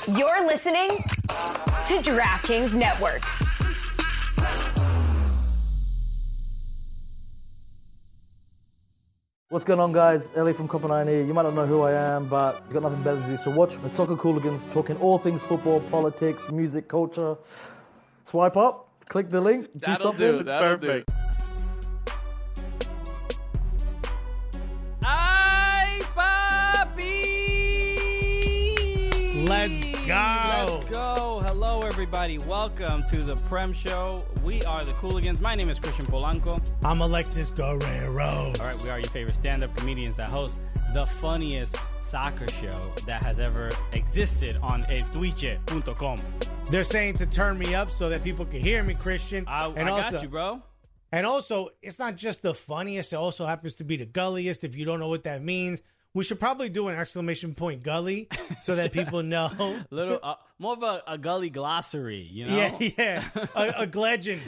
You're listening to DraftKings Network. What's going on, guys? Ellie from Copenhagen here. You might not know who I am, but you've got nothing better to do. So watch my Soccer Cooligans talking all things football, politics, music, culture. Swipe up, click the link. That'll do. That'll do. Ay, papi! Let's go. Let's go. Hello, everybody. Welcome to the Prem Show. We are the Cooligans. My name is Christian Polanco. I'm Alexis Guerrero. All right, we are your favorite stand-up comedians that host the funniest soccer show that has ever existed on eltwitche.com. They're saying to turn me up so that people can hear me, Christian. I got you, bro. And also, it's not just the funniest. It also happens to be the gulliest. If you don't know what that means, we should probably do an exclamation point gully so that people know. Little more of a gully glossary, you know? Yeah. A legend.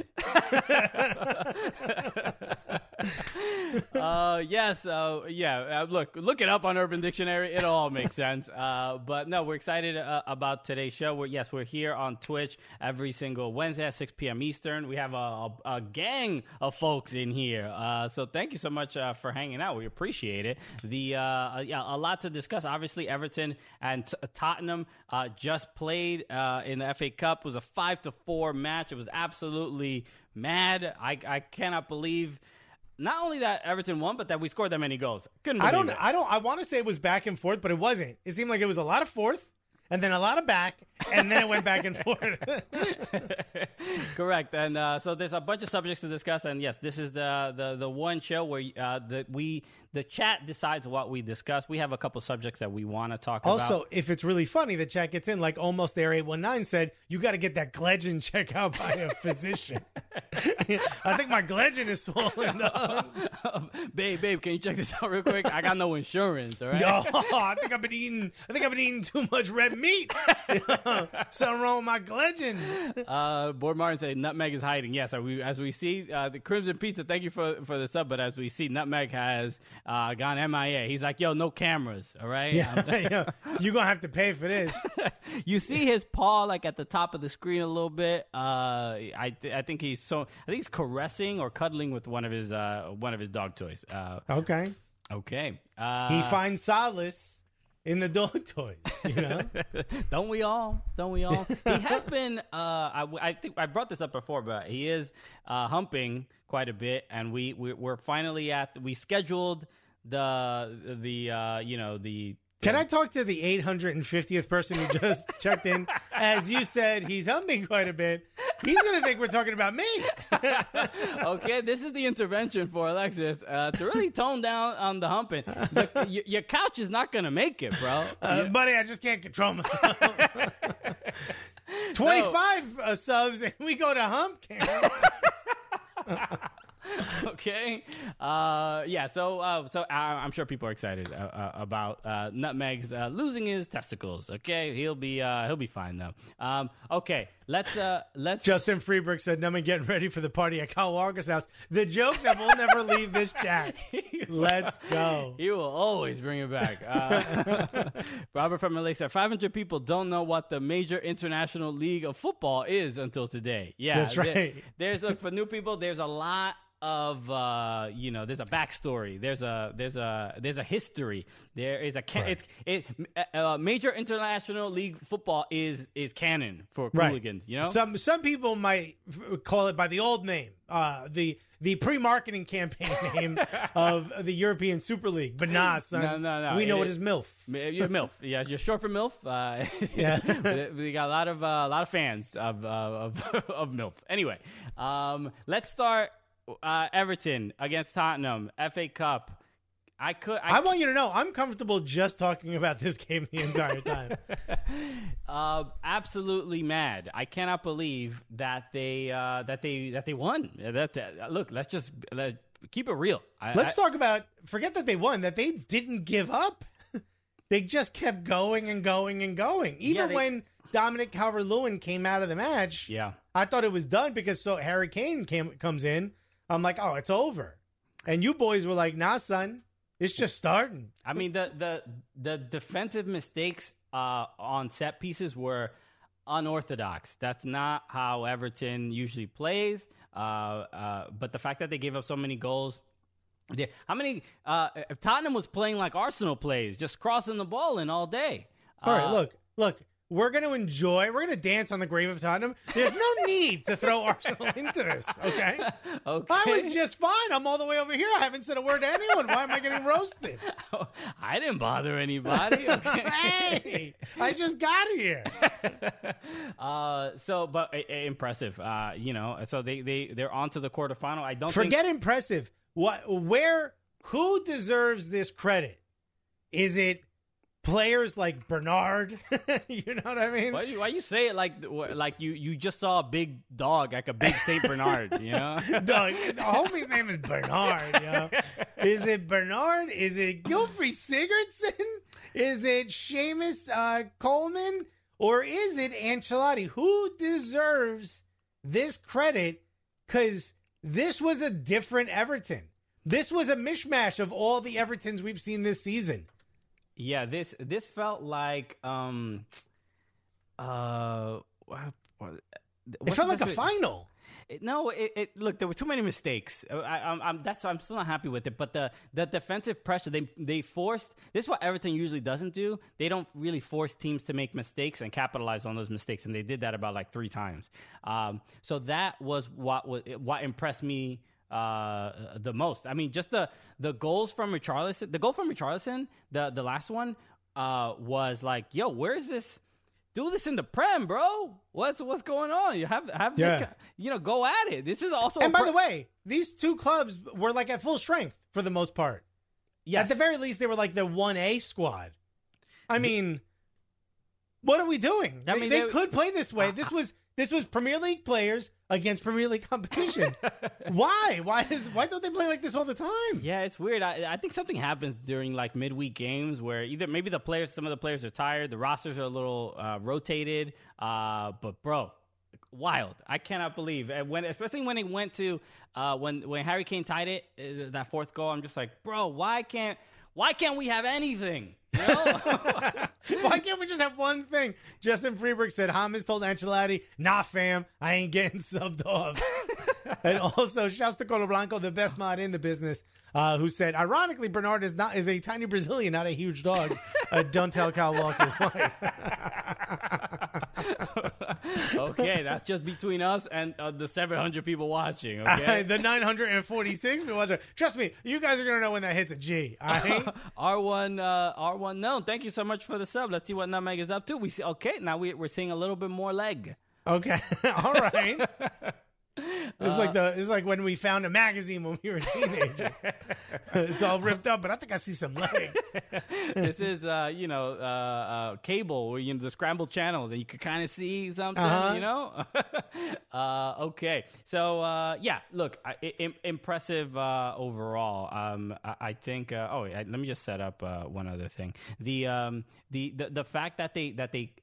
Yes. Look it up on Urban Dictionary. It'll all make sense. But no, we're excited about today's show. We're here on Twitch every single Wednesday at 6 p.m. Eastern. We have a gang of folks in here. So thank you so much for hanging out. We appreciate it. A lot to discuss. Obviously, Everton and Tottenham just played in the FA Cup. It was a 5-4 match. It was absolutely mad. I cannot believe not only that Everton won, but that we scored that many goals. Couldn't believe it. I want to say it was back and forth, but it wasn't. It seemed like it was a lot of fourth, and then a lot of back, and then it went back and forth. Correct. And so there's a bunch of subjects to discuss. And yes, this is the one show where the chat decides what we discuss. We have a couple subjects that we want to talk about. Also, if it's really funny, the chat gets in, like Almost There 819 said, you got to get that Gledgen checked out by a physician. I think my Gledgen is swollen up. Babe, can you check this out real quick? I got no insurance, all right? No, I think I've been eating too much red meat. Something wrong with my Gledgen. Board Martin said Nutmeg is hiding. Yes, as we see, the Crimson Pizza, thank you for the sub, but as we see, Nutmeg has gone MIA. He's like, yo, no cameras, all right? Yeah. You're going to have to pay for this. You see his paw like at the top of the screen a little bit. I think he's caressing or cuddling with one of his dog toys. Okay. He finds solace in the dog toys, you know? Don't we all? He has been, I think I brought this up before, but he is humping quite a bit, and we're finally we scheduled the Can I talk to the 850th person who just checked in? As you said, he's humping quite a bit. He's going to think we're talking about me. Okay, this is the intervention for Alexis to really tone down on the humping. Your couch is not going to make it, bro. Buddy, I just can't control myself. 25 subs, and we go to hump camp. Okay. So I'm sure people are excited about Nutmeg's losing his testicles. Okay, he'll be fine though. Okay, let's. Justin Freeberg said, "Nutmeg getting ready for the party at Kyle Walker's house." The joke that will never leave this chat. Let's go. He will always bring it back. Robert from LA said 500 people don't know what the major international league of football is until today. Yeah, that's right. There's for new people. There's a lot of there's a backstory, there's a history, there is a major international league football is canon for Cooligans, you know. Some people might call it by the old name, the pre-marketing campaign name of the European Super League, but nah, son. No. We know it as MILF. You're MILF. Yeah, you're short for MILF. Yeah, we got a lot of fans of MILF. Anyway, let's start. Everton against Tottenham, FA Cup. I want you to know I'm comfortable just talking about this game the entire time. Absolutely mad. I cannot believe that they won. Look, let's keep it real. Let's talk about, forget that they won, that they didn't give up. They just kept going and going and going. Even when Dominic Calvert-Lewin came out of the match, I thought it was done because Harry Kane comes in. I'm like, oh, it's over. And you boys were like, nah, son, it's just starting. I mean, the defensive mistakes on set pieces were unorthodox. That's not how Everton usually plays. But the fact that they gave up so many goals. Tottenham was playing like Arsenal plays, just crossing the ball in all day. All right, look. We're going to dance on the grave of Tottenham. There's no need to throw Arsenal into this, okay? I was just fine. I'm all the way over here. I haven't said a word to anyone. Why am I getting roasted? I didn't bother anybody. Okay? Hey, I just got here. Impressive. So they're on to the quarterfinal. Forget impressive. Who deserves this credit? Is it players like Bernard? You know what I mean? Why you say it like you just saw a big dog, like a big Saint Bernard, you know? Dog, the homie's name is Bernard, you know? Is it Bernard? Is it Gylfi Sigurdsson? Is it Seamus Coleman? Or is it Ancelotti? Who deserves this credit? Because this was a different Everton. This was a mishmash of all the Evertons we've seen this season. Yeah, this felt like it felt like a final. Look, there were too many mistakes. I'm still not happy with it. But the defensive pressure they forced. This is what Everton usually doesn't do. They don't really force teams to make mistakes and capitalize on those mistakes, and they did that about like 3 times. So that was what impressed me the most. I mean, just the goals from Richarlison. The goal from Richarlison, the last one, was like, yo, where is this? Do this in the Prem, bro. What's going on? You have this, go at it. This is also. And by the way, these two clubs were like at full strength for the most part. Yes. At the very least, they were like the 1A squad. I mean, what are we doing? They could play this way. This was Premier League players against Premier League competition. Why? Why don't they play like this all the time? Yeah, it's weird. I think something happens during like midweek games where either maybe some of the players are tired, the rosters are a little rotated. But bro, wild! I cannot believe especially when it went to when Harry Kane tied it, that 4th goal. I'm just like, bro, why can't we have anything? You know? Why can't we just have one thing? Justin Freeberg said, James told Ancelotti, nah, fam, I ain't getting subbed off. And also, shouts to Colo Blanco, the best mod in the business, who said, ironically, Bernard is a tiny Brazilian, not a huge dog. Don't tell Kyle Walker's wife. Okay, that's just between us and the 700 people watching, okay? The 946 people watching. Trust me, you guys are going to know when that hits a G, all right? R1, no, thank you so much for the sub. Let's see what Nutmeg is up to. We see, okay, now we're seeing a little bit more leg. Okay, all right. It's like when we found a magazine when we were a teenager. It's all ripped up, but I think I see some leg. This is cable where the scrambled channels and you can kind of see something, Okay, so look, impressive overall. I think. Let me just set up one other thing. The fact that they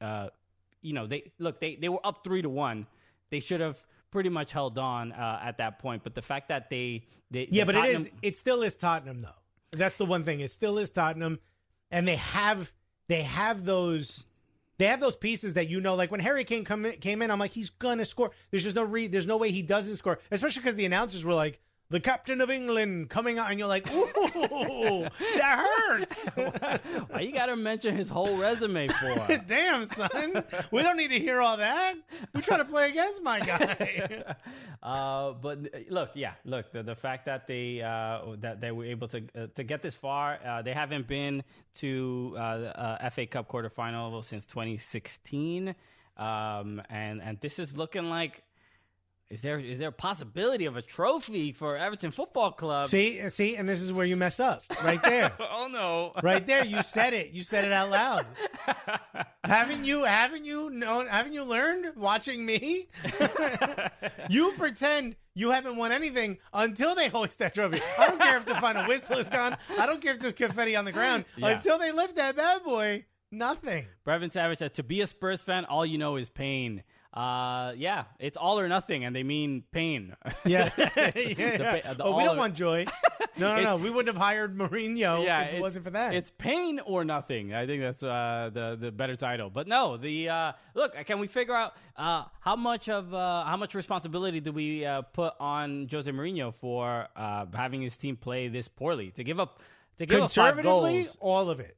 were up 3-1. They should have pretty much held on at that point, but the fact that it still is Tottenham though. That's the one thing. It still is Tottenham, and they have those pieces that like when Harry Kane came in, I'm like, he's gonna score. There's just there's no way he doesn't score, especially because the announcers were like, the captain of England coming out, and you're like, ooh, that hurts. Why you got to mention his whole resume for? Damn, son. We don't need to hear all that. We're trying to play against my guy. But look, the fact that they were able to get this far, they haven't been to the FA Cup quarterfinal since 2016, and this is looking like. Is there a possibility of a trophy for Everton Football Club? See, and this is where you mess up, right there. Oh no! Right there, you said it. You said it out loud. Haven't you learned watching me? You pretend you haven't won anything until they hoist that trophy. I don't care if the final whistle is gone. I don't care if there's confetti on the ground. Yeah. Until they lift that bad boy, Nothing. Brevin Savage said, to be a Spurs fan, all you know is pain. Yeah, it's all or nothing, and they mean pain. Yeah. We don't want joy. No. We wouldn't have hired Mourinho if it wasn't for that. It's pain or nothing. I think that's the better title. But no, look, can we figure out how much responsibility do we put on Jose Mourinho for having his team play this poorly? To give up 5 goals. All of it.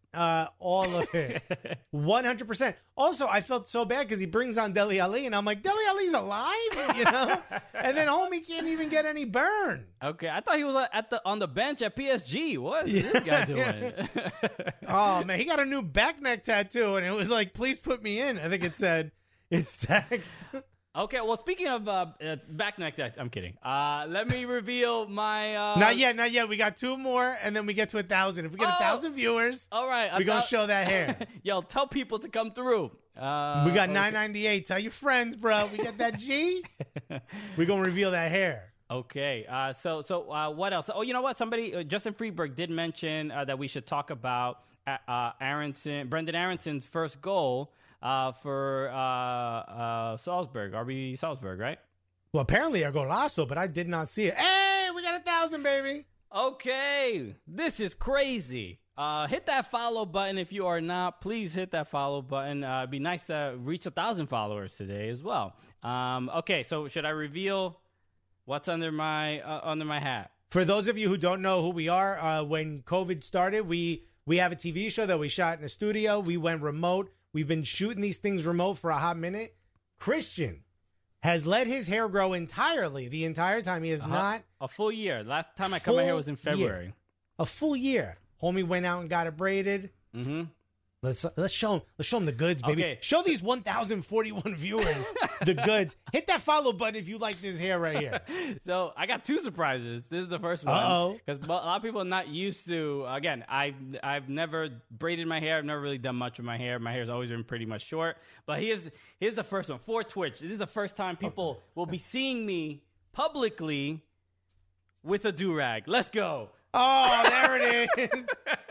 100%. Also, I felt so bad because he brings on Dele Alli, and I'm like, Dele Alli's alive, you know? And then homie can't even get any burn. Okay, I thought he was on the bench at PSG. What is this guy doing? Oh man, he got a new back neck tattoo, and it was like, please put me in. I think it said, it's text. Okay, well, speaking of back neck, I'm kidding. Let me reveal my... Not yet. We got 2 more, and then we get to 1,000. If we get 1,000 viewers, all right, we're going to show that hair. Yo, tell people to come through. We got $9.98. Tell your friends, bro. We got that G. We're going to reveal that hair. Okay, so what else? Oh, you know what? Somebody, Justin Friedberg did mention that we should talk about Brendan Aronson's first goal for Salzburg, RB Salzburg, right? Well, apparently a golazo, but I did not see it. Hey, we got 1,000, baby. Okay, this is crazy. Hit that follow button if you are not. Please hit that follow button. It'd be nice to reach 1,000 followers today as well. Okay, so should I reveal what's under my hat? For those of you who don't know who we are, when COVID started, we have a TV show that we shot in a studio. We went remote. We've been shooting these things remote for a hot minute. Christian has let his hair grow entirely the entire time. He has not... A full year. Last time I cut my hair was in February. A full year. Homie went out and got it braided. Mm-hmm. Let's show him the goods, baby. Okay. Show these 1,041 viewers the goods. Hit that follow button if you like this hair right here. So I got 2 surprises. This is the first one. Because a lot of people are not used to. Again, I've never braided my hair. I've never really done much with my hair. My hair's always been pretty much short. But here's the first one for Twitch. This is the first time people will be seeing me publicly with a do-rag. Let's go. Oh, there it is.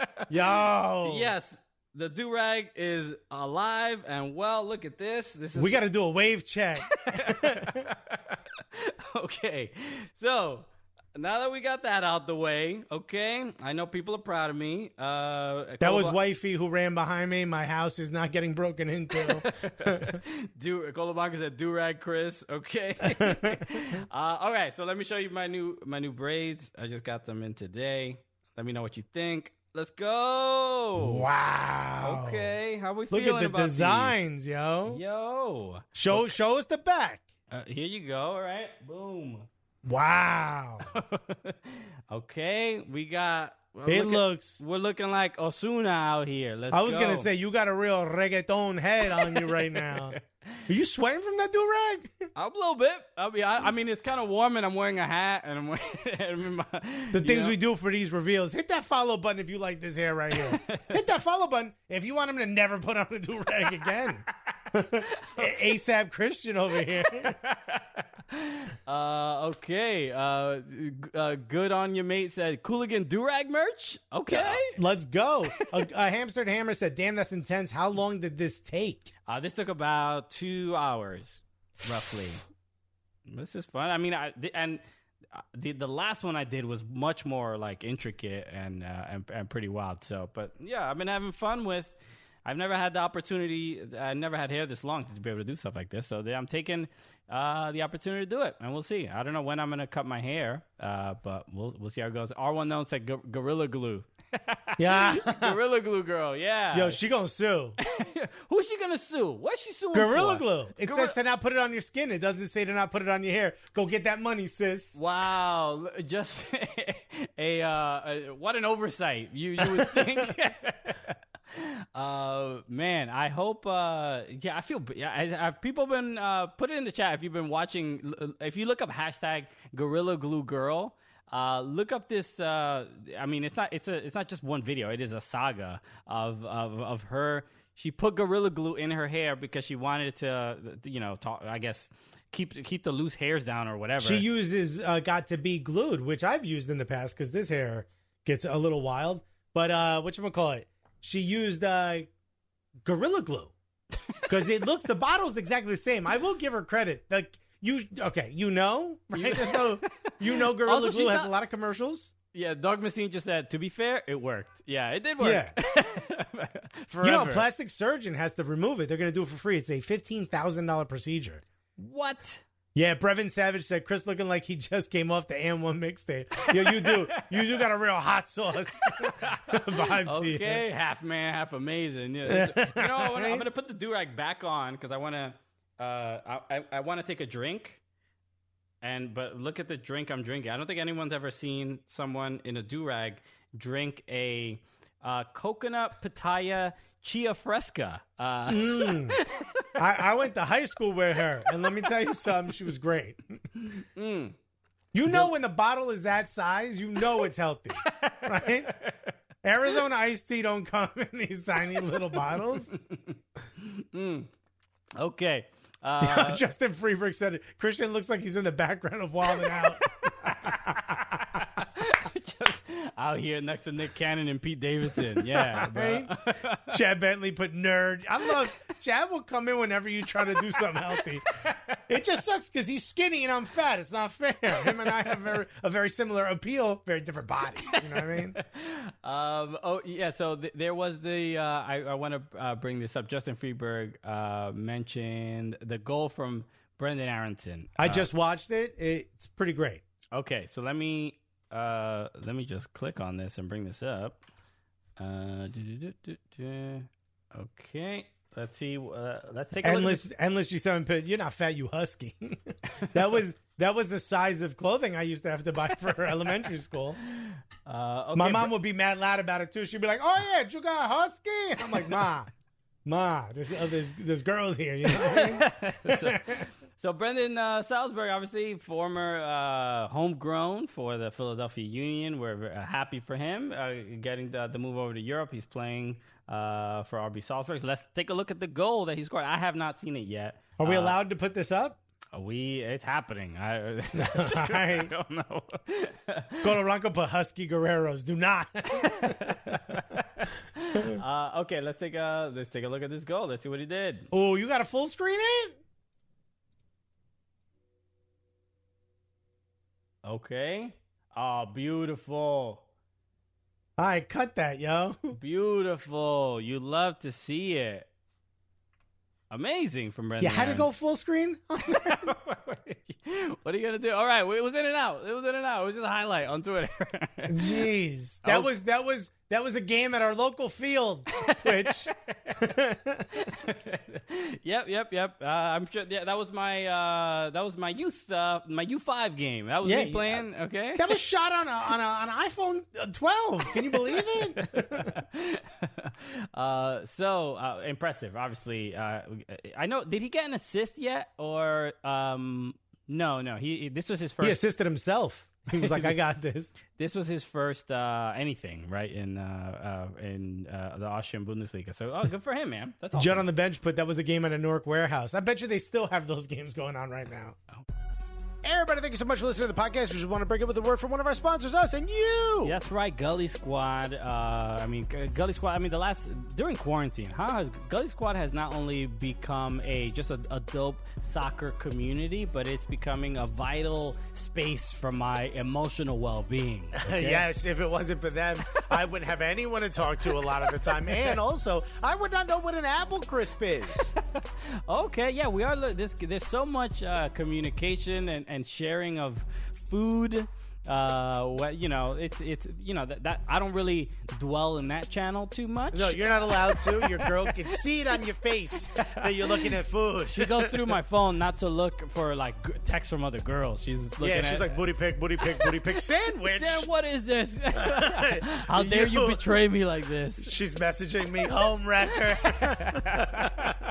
Yo. Yes. The do-rag is alive and well. Look at this. We got to do a wave check. Okay. So now that we got that out the way, okay, I know people are proud of me. That was wifey who ran behind me. My house is not getting broken into. Colomanga said do-rag Chris. Okay. All right. So let me show you my new braids. I just got them in today. Let me know what you think. Let's go. Wow. Okay. How we feeling about these? Look at the designs, yo. Yo. Show us the back. Here you go. All right. Boom. Wow. Okay. We got... We're looking like Ozuna out here. I was going to say, you got a real reggaeton head on you right now. Are you sweating from that do-rag? A little bit. I mean, it's kind of warm, and I'm wearing a hat, and I'm wearing the things we do for these reveals. Hit that follow button if you like this hair right here. Hit that follow button if you want him to never put on the do-rag again. ASAP Christian over here. Okay. Good on you, mate. Said Cooligan do-rag merch. Okay. Let's go. A Hamstered Hammer said, damn, that's intense. How long did this take? This took about 2 hours, roughly. This is fun. I mean, the last one I did was much more like intricate and pretty wild. So, but yeah, I've been having fun with. I've never had the opportunity. I never had hair this long to be able to do stuff like this. So I'm taking the opportunity to do it, and we'll see. I don't know when I'm going to cut my hair, but we'll see how it goes. R1 known said Gorilla Glue. Yeah. Gorilla Glue girl, yeah. Yo, she gonna sue. Who's she gonna sue? What's she suing Gorilla for? Glue. It says to not put it on your skin. It doesn't say to not put it on your hair. Go get that money, sis. Wow. Just what an oversight. You would think. Man, I hope I feel have people been put it in the chat if you've been watching. If you look up hashtag Gorilla Glue Girl, look up this. I mean, it's not just one video. It is a saga of her. She put Gorilla Glue in her hair because she wanted to, I guess keep the loose hairs down or whatever. She uses Got to Be Glued, which I've used in the past because this hair gets a little wild. But whatchamacallit? She used Gorilla Glue. Because the bottle's exactly the same. I will give her credit. Right? Gorilla Glue has a lot of commercials. Yeah, Doug Messine just said, to be fair, it worked. Yeah, it did work. Yeah. A plastic surgeon has to remove it. They're going to do it for free. It's a $15,000 procedure. What? Yeah, Brevin Savage said, Chris looking like he just came off the AM1 mixtape. Yo, you do. You do got a real hot sauce vibe to you. Okay, half man, half amazing. Yeah, I'm going to put the do-rag back on because I want to I want to take a drink. But look at the drink I'm drinking. I don't think anyone's ever seen someone in a do-rag drink a coconut pitaya chia fresca. I went to high school with her, and let me tell you something, she was great. When the bottle is that size, you know it's healthy, right? Arizona iced tea don't come in these tiny little bottles. Okay. Justin Freeberg said it. Christian looks like he's in the background of Wild 'N Out. Just out here next to Nick Cannon and Pete Davidson. Yeah. Right? Chad Bentley put nerd. I love Chad will come in whenever you try to do something healthy. It just sucks because he's skinny and I'm fat. It's not fair. Him and I have a very similar appeal, very different bodies. You know what I mean? So there was I want to bring this up. Justin Freeberg mentioned the goal from Brendan Aronson. I just watched it. It's pretty great. Okay, so let me just click on this and bring this up. Okay, let's see. Let's take a look. Endless G7 pit. You're not fat, you husky. That was the size of clothing I used to have to buy for elementary school. Okay, my mom would be mad loud about it too. She'd be like, "Oh yeah, you got a husky?" I'm like, "Ma, there's girls here." You know what I mean? So Brendan Salzburg, obviously former homegrown for the Philadelphia Union. We're happy for him getting the move over to Europe. He's playing for RB Salzburg. So let's take a look at the goal that he scored. I have not seen it yet. Are we allowed to put this up? It's happening. I don't know. Colo Blanco put Husky Guerreros. Do not. Okay, let's take a look at this goal. Let's see what he did. Oh, you got a full screen it? Okay. Oh, beautiful. All right, cut that, yo. Beautiful. You love to see it. Amazing from Brendan. You had to go full screen? What are you going to do? All right, it was in and out. It was just a highlight on Twitter. Jeez. That was a game at our local field, Twitch. Yep. I'm sure. Yeah, that was my youth, my U5 game. That was me playing. Okay, that was shot on an iPhone 12. Can you believe it? So impressive. Obviously, I know. Did he get an assist yet, or no? This was his first. He assisted himself. He was like, I got this. This was his first anything, right, in the Austrian Bundesliga. So, good for him, man. That's awesome. Judd on the bench put that was a game at a Newark warehouse. I bet you they still have those games going on right now. Oh. Hey, everybody, thank you so much for listening to the podcast. We just want to break up with a word from one of our sponsors, us and you. That's right, Gully Squad. Gully Squad, during quarantine, Gully Squad has not only become just a dope soccer community, but it's becoming a vital space for my emotional well-being. Okay? Yes, if it wasn't for them, I wouldn't have anyone to talk to a lot of the time. And also, I would not know what an apple crisp is. Okay, yeah, we are. There's so much communication and sharing of food. It's that I don't really dwell in that channel too much. No, you're not allowed to. Your girl can see it on your face that you're looking at food. She goes through my phone not to look for like texts from other girls. She's looking she's like booty pick sandwich. Sam, what is this? How dare you betray me like this? She's messaging me home wrecker.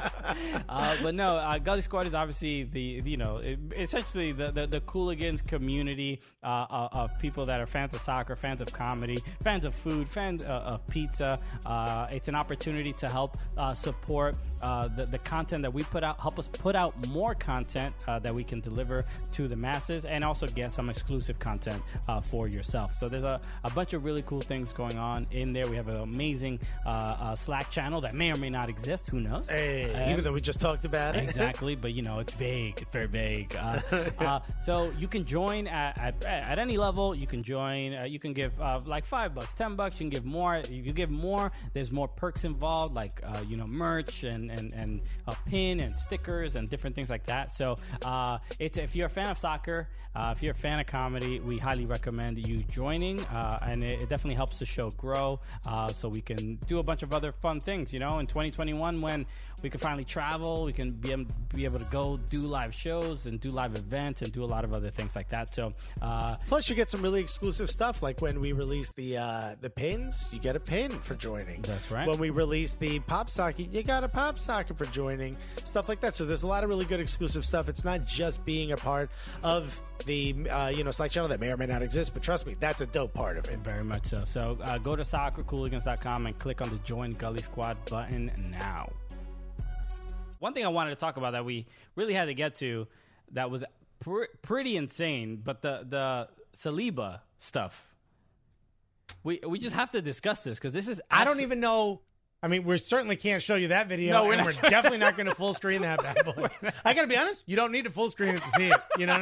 But no, Gully Squad is obviously essentially the Cooligans community of people that are fans of soccer, fans of comedy, fans of food, fans of pizza. It's an opportunity to help support the content that we put out, help us put out more content that we can deliver to the masses, and also get some exclusive content for yourself. So there's a bunch of really cool things going on in there. We have an amazing Slack channel that may or may not exist. Who knows? Hey, even though we just talked about it. Exactly, but it's vague. It's very vague. So you can join at any level. You can join. You can give like $5, $10. You can give more. If you give more, there's more perks involved, like merch and a pin and stickers and different things like that. So if you're a fan of soccer, if you're a fan of comedy, we highly recommend you joining, and it definitely helps the show grow, so we can do a bunch of other fun things. In 2021, when we can finally travel, we can be able to go do live shows and do live events and do a lot of other things like that. So plus you get some really exclusive stuff, like when we release the pins, you get a pin for joining. That's right. When we release the pop socket, you got a pop socket for joining, stuff like that. So there's a lot of really good exclusive stuff. It's not just being a part of the Slack channel that may or may not exist, but trust me, that's a dope part of it. Very much so. So go to soccercooligans.com and click on the Join Gully Squad button now. One thing I wanted to talk about that we really had to get to that was pretty insane, but the Saliba stuff. We just have to discuss this because this is I don't even know. I mean, we certainly can't show you that video. No, we're definitely not going to full screen that bad boy. I got to be honest, you don't need to full screen it to see it. You know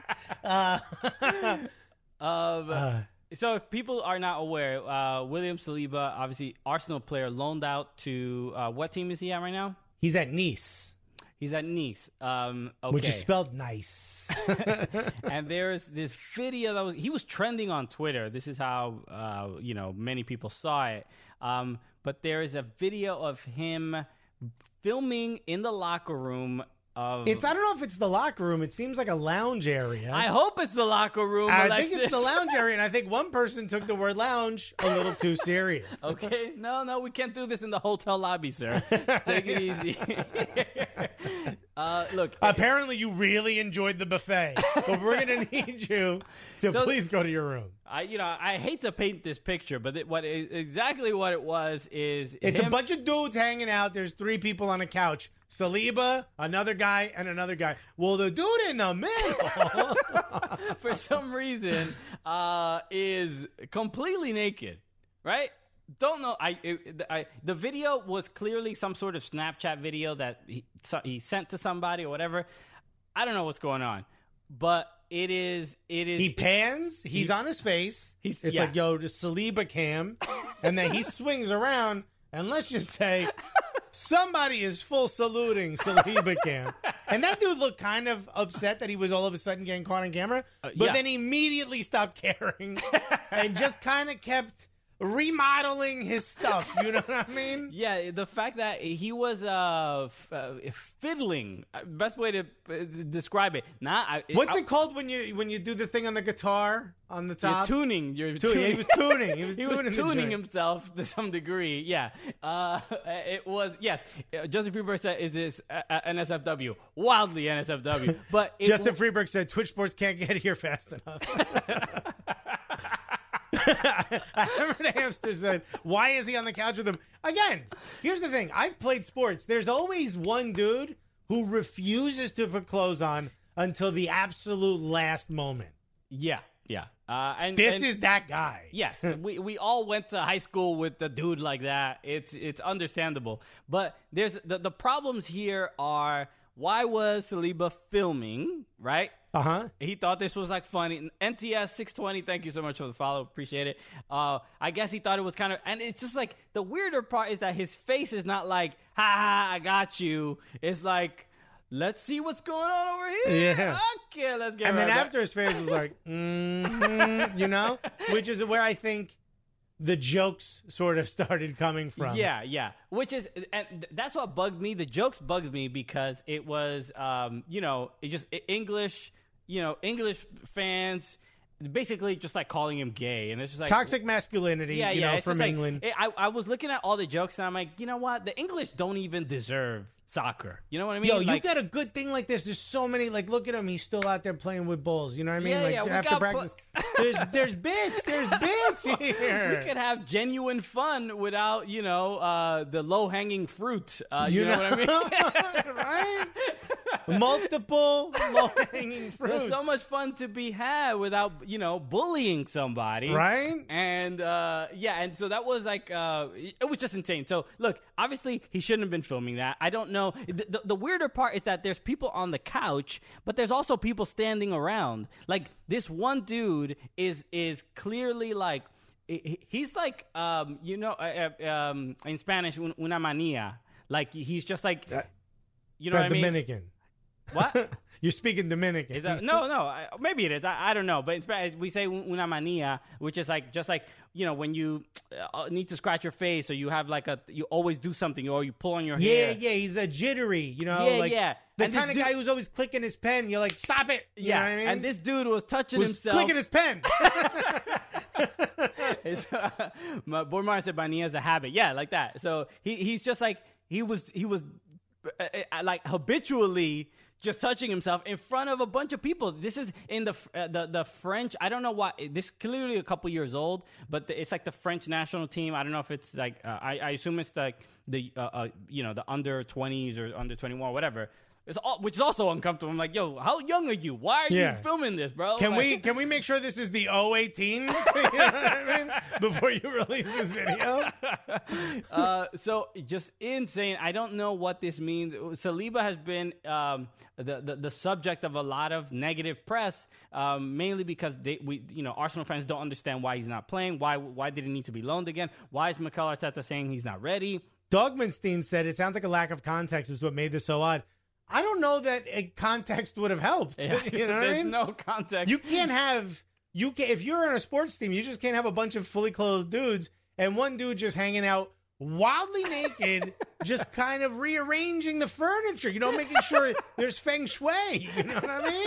what I mean? So if people are not aware, William Saliba, obviously Arsenal player, loaned out to what team is he at right now? He's at Nice. He's at Nice, okay. Which is spelled nice. And there's this video he was trending on Twitter. This is how many people saw it. But there is a video of him filming in the locker room. I don't know if it's the locker room. It seems like a lounge area. I hope it's the locker room, Alexis. I think it's the lounge area, and I think one person took the word lounge a little too serious. Okay, no, we can't do this in the hotel lobby, sir. Take it easy. Look. Apparently, you really enjoyed the buffet, but we're going to need you to please go to your room. I hate to paint this picture, but exactly what it was is it's a bunch of dudes hanging out. There's 3 people on a couch. Saliba, another guy, and another guy. Well, the dude in the middle, for some reason, is completely naked, right? Don't know. The video was clearly some sort of Snapchat video that he sent to somebody or whatever. I don't know what's going on, but it is. He pans. He's on his face. It's like, yo, the Saliba cam, and then he swings around, and let's just say somebody is full saluting Saliba cam. And that dude looked kind of upset that he was all of a sudden getting caught on camera, but then immediately stopped caring and just kind of kept remodeling his stuff. You know what I mean? Yeah, the fact that he was fiddling, best way to describe it. What's it called when you do the thing on the guitar on the top? You're tuning. He was tuning. He was tuning himself to some degree. Yeah. It was, yes. Justin Freeberg said, "Is this NSFW?" Wildly NSFW. But Justin Freeberg said, "Twitch Sports can't get here fast enough." Hammer the Hamster said, "Why is he on the couch with him?" Again, here's the thing. I've played sports. There's always one dude who refuses to put clothes on until the absolute last moment. Yeah. And this is that guy. Yes, we all went to high school with a dude like that. It's understandable. But there's the problems here are, why was Saliba filming, right? He thought this was like funny. NTS 620, thank you so much for the follow. Appreciate it. I guess he thought it was kind of, and it's just like, the weirder part is that his face is not like, ha, I got you. It's like, let's see what's going on over here. Yeah. Okay, let's get And right then back. after his face was like, which is where I think the jokes sort of started coming from. Yeah. Which is, and that's what bugged me. The jokes bugged me because it was, it just English fans. basically just like calling him gay, and it's just like toxic masculinity. You know, from England. I was looking at all the jokes, and I'm like, you know what? The English don't even deserve soccer. You know what I mean? Yo, you got a good thing like this. There's so many. Like, look at him. He's still out there playing with balls. You know what I mean? After practice, there's bits. There's bits here. We could have genuine fun without, the low hanging fruit. You know what I mean? Right? Multiple low-hanging fruits. There's so much fun to be had without, bullying somebody. Right? And, and so that was like, it was just insane. So, look, obviously he shouldn't have been filming that. I don't know. The weirder part is that there's people on the couch, but there's also people standing around. Like, this one dude is clearly like, he's like, in Spanish, una manía. Like, he's just like, you know what I mean? Dominican. What? You're speaking Dominican. Is that, no, maybe it is. I don't know. But in Spanish, we say una manía, which is like, just like, when you need to scratch your face, or you have like you always do something, or you pull on your hair. Yeah, he's a jittery, The and kind of guy who's always clicking his pen. You're like, stop it. You know what I mean? And this dude was touching himself. Clicking his pen. My boy Martin said manía is a habit. Yeah, like that. So he's just like, he was like habitually just touching himself in front of a bunch of people. This is in the French. I don't know why. This is clearly a couple years old, but it's like the French national team. I don't know if it's like I assume it's like the under 20s or under 21, whatever. Which is also uncomfortable. I'm like, yo, how young are you? Why are you filming this, bro? Can we make sure this is the 018s? You know what I mean? Before you release this video. So just insane. I don't know what this means. Saliba has been the subject of a lot of negative press, mainly because Arsenal fans don't understand why he's not playing. Why did he need to be loaned again? Why is Mikel Arteta saying he's not ready? Dogmanstein said it sounds like a lack of context is what made this so odd. I don't know that a context would have helped. Yeah, you know what I mean? No context. You can't if you're on a sports team, you just can't have a bunch of fully clothed dudes and one dude just hanging out wildly naked, just kind of rearranging the furniture, making sure there's feng shui. You know what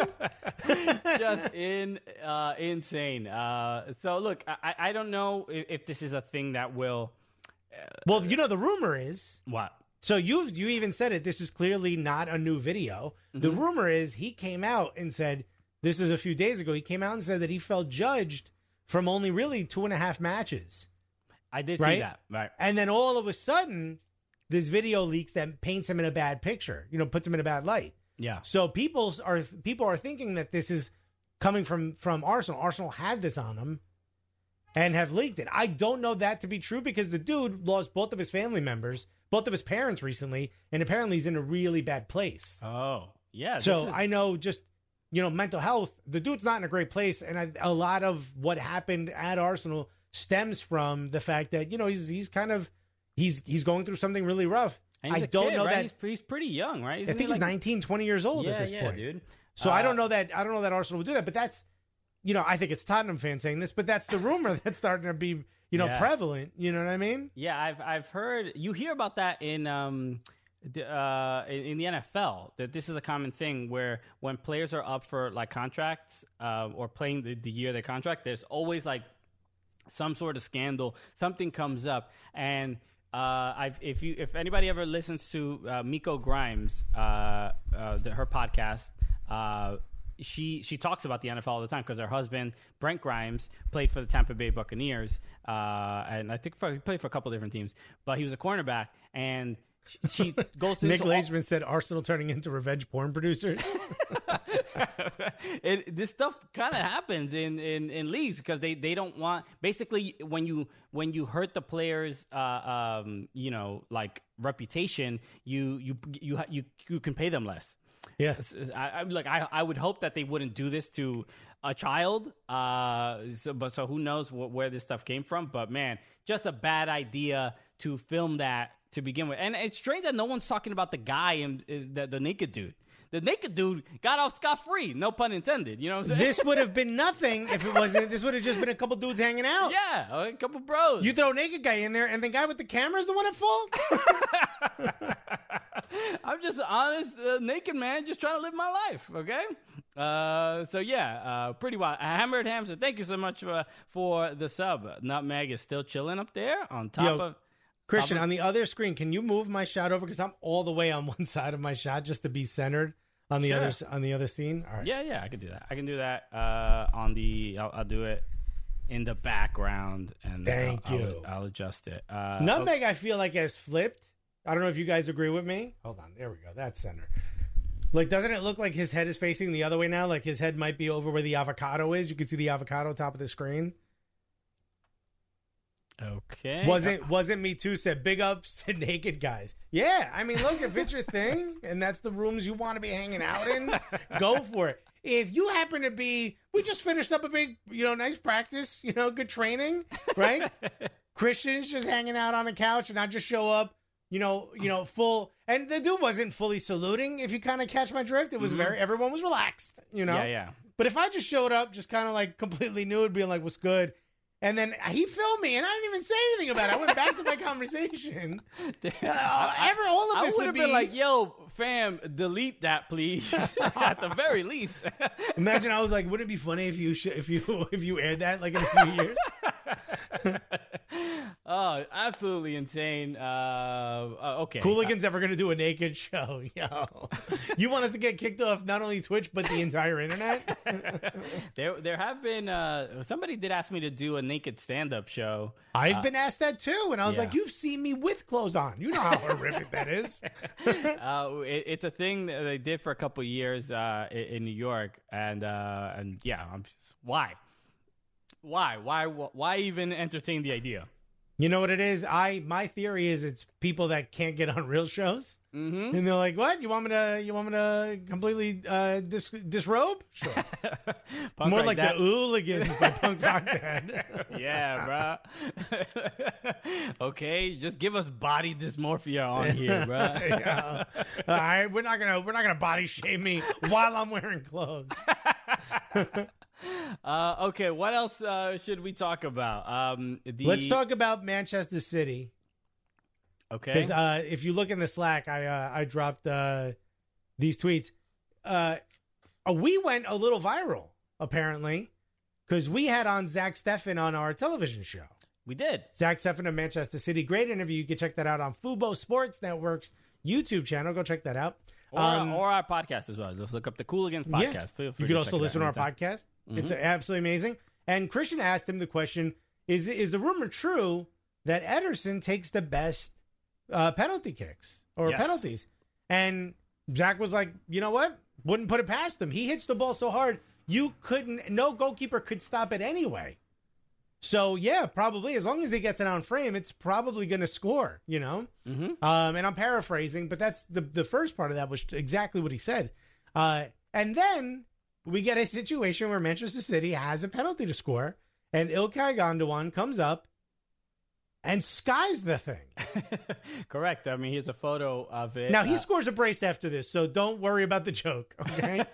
I mean? Just insane. So look, I don't know if this is a thing that will. Well, the rumor is what? So you even said it. This is clearly not a new video. Mm-hmm. The rumor is he came out and said, this is a few days ago, he came out and said that he felt judged from only really 2.5 matches. I did see that. Right. And then all of a sudden, this video leaks that paints him in a bad picture, puts him in a bad light. Yeah. So people are thinking that this is coming from Arsenal. Arsenal had this on him and have leaked it. I don't know that to be true because the dude lost both of his family members, both of his parents recently, and apparently he's in a really bad place. Oh, yeah. So I know just, mental health, the dude's not in a great place. And a lot of what happened at Arsenal stems from the fact that, he's going through something really rough. And I don't know that he's pretty young, right? I think he's 19, 20 years old at this point. Dude. So I don't know that Arsenal would do that, but that's, I think it's Tottenham fans saying this, but that's the rumor that's starting to be, prevalent. You know what I mean? Yeah, I've heard you hear about that in the NFL, that this is a common thing where when players are up for like contracts or playing the year of their contract, there's always like some sort of scandal, something comes up, and if anybody ever listens to Miko Grimes, her podcast. She talks about the NFL all the time because her husband, Brent Grimes, played for the Tampa Bay Buccaneers, and I think he played for a couple different teams, but he was a cornerback, and she goes to... Nick Leishman said Arsenal turning into revenge porn producers. This stuff kind of happens in leagues because they don't want... Basically, when you hurt the player's like reputation, you can pay them less. Yeah, I would hope that they wouldn't do this to a child. So who knows where this stuff came from? But man, just a bad idea to film that to begin with. And it's strange that no one's talking about the guy and the naked dude. The naked dude got off scot-free, no pun intended. You know what I'm saying? This would have been nothing if it wasn't. This would have just been a couple dudes hanging out. Yeah, a couple bros. You throw a naked guy in there, and the guy with the camera is the one at fault. I'm just honest, naked man, just trying to live my life. Okay. So yeah, pretty wild. Hammered Hamster, thank you so much for the sub. Nutmeg is still chilling up there on top of. Christian, on the other screen, can you move my shot over? Because I'm all the way on one side of my shot just to be centered on the other scene. All right. Yeah, I can do that. I can do that I'll do it in the background, and thank you. I'll adjust it. Nutmeg, I feel like has flipped. I don't know if you guys agree with me. Hold on, there we go. That's center. Like, doesn't it look like his head is facing the other way now? Like his head might be over where the avocado is. You can see the avocado top of the screen. Okay. Wasn't me too said big ups to naked guys. Yeah, I mean, look, if it's your thing and that's the rooms you want to be hanging out in, go for it. If you happen to be, we just finished up a big, nice practice, good training, right? Christian's just hanging out on the couch and I just show up, full, and the dude wasn't fully saluting. If you kind of catch my drift, it was everyone was relaxed, Yeah. But if I just showed up, just kind of like completely nude, being like, "What's good?" And then he filmed me, and I didn't even say anything about it. I went back to my conversation. All of this would have been like, "Yo, fam, delete that, please." At the very least. Imagine I was like, "Wouldn't it be funny if you aired that like in a few years?" Oh, absolutely insane. Okay. Cooligan's ever going to do a naked show. Yo. You want us to get kicked off not only Twitch, but the entire internet? There have been, somebody did ask me to do a naked stand-up show. I've been asked that too. And I was like, you've seen me with clothes on. You know how horrific that is. It's a thing that they did for a couple of years in New York. And yeah, I'm just, why? Why even entertain the idea? You know what it is? My theory is it's people that can't get on real shows, and they're like, "What? You want me to completely disrobe?" Sure. More like the Hooligans by Punk Rock Dad. Yeah, bro. Okay, just give us body dysmorphia on here, bro. Yeah. All right, we're not gonna body shame me while I'm wearing clothes. Okay, what else should we talk about? Let's talk about Manchester City. Okay. Because if you look in the Slack, I dropped these tweets. We went a little viral, apparently, because we had on Zach Steffen on our television show. We did. Zach Steffen of Manchester City. Great interview. You can check that out on Fubo Sports Network's YouTube channel. Go check that out. Or our podcast as well. Just look up the Cooligans podcast. Yeah. You can also listen to our podcast. Mm-hmm. It's absolutely amazing. And Christian asked him the question, is the rumor true that Ederson takes the best penalty kicks or penalties? And Zach was like, you know what? Wouldn't put it past him. He hits the ball so hard, no goalkeeper could stop it anyway. So, yeah, probably. As long as he gets it on frame, it's probably going to score, Mm-hmm. And I'm paraphrasing, but that's the first part of that was exactly what he said. And then we get a situation where Manchester City has a penalty to score, and Ilkay Gundogan comes up and skies the thing. Correct. I mean, here's a photo of it. Now, he scores a brace after this, so don't worry about the joke, okay?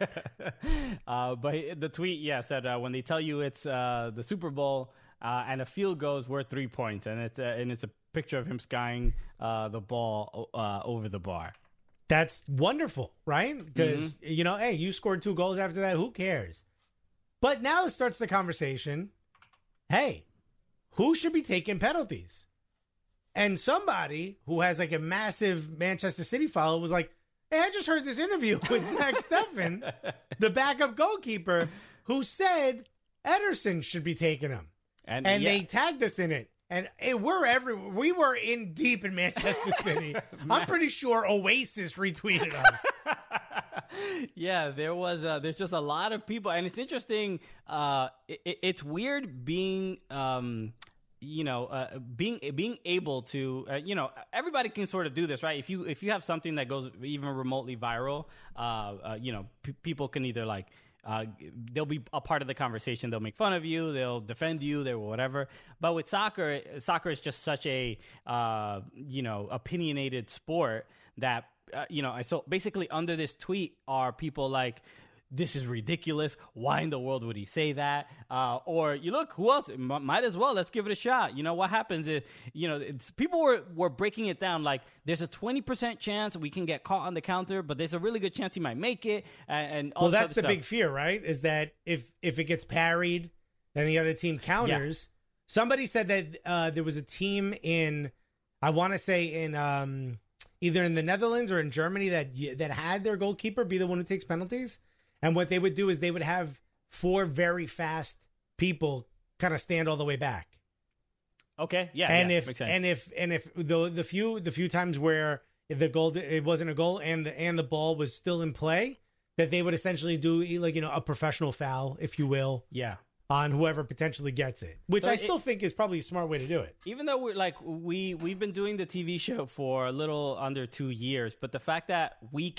But the tweet, said when they tell you it's the Super Bowl, and a field goal is worth 3 points, and it's a picture of him skying the ball over the bar. That's wonderful, right? Because hey, you scored 2 goals after that. Who cares? But now it starts the conversation. Hey, who should be taking penalties? And somebody who has like a massive Manchester City follow was like, "Hey, I just heard this interview with Zach Steffen, the backup goalkeeper, who said Ederson should be taking him." And they tagged us in it. And we were in deep in Manchester City. I'm pretty sure Oasis retweeted us. Yeah, there's just a lot of people. And it's interesting. It's weird being, being able to, everybody can sort of do this, right? If you have something that goes even remotely viral, people can either like, they'll be a part of the conversation. They'll make fun of you. They'll defend you. They'll whatever. But with soccer is just such a, opinionated sport that, so basically under this tweet are people like, this is ridiculous. Why in the world would he say that? Or you look, who else? Might as well. Let's give it a shot. You know, what happens is, you know, people were breaking it down like there's a 20% chance we can get caught on the counter, but there's a really good chance he might make it. And all that's the big fear, right? Is that if it gets parried and the other team counters, somebody said that there was a team in, I want to say in either in the Netherlands or in Germany that had their goalkeeper be the one who takes penalties. And what they would do is they would have 4 very fast people kind of stand all the way back. Okay, yeah. And makes sense. if the few times where the goal, it wasn't a goal and the ball was still in play, that they would essentially do like, you know, a professional foul, if you will. Yeah. On whoever potentially gets it, which I still think is probably a smart way to do it. Even though we've been doing the TV show for a little under 2 years, but the fact that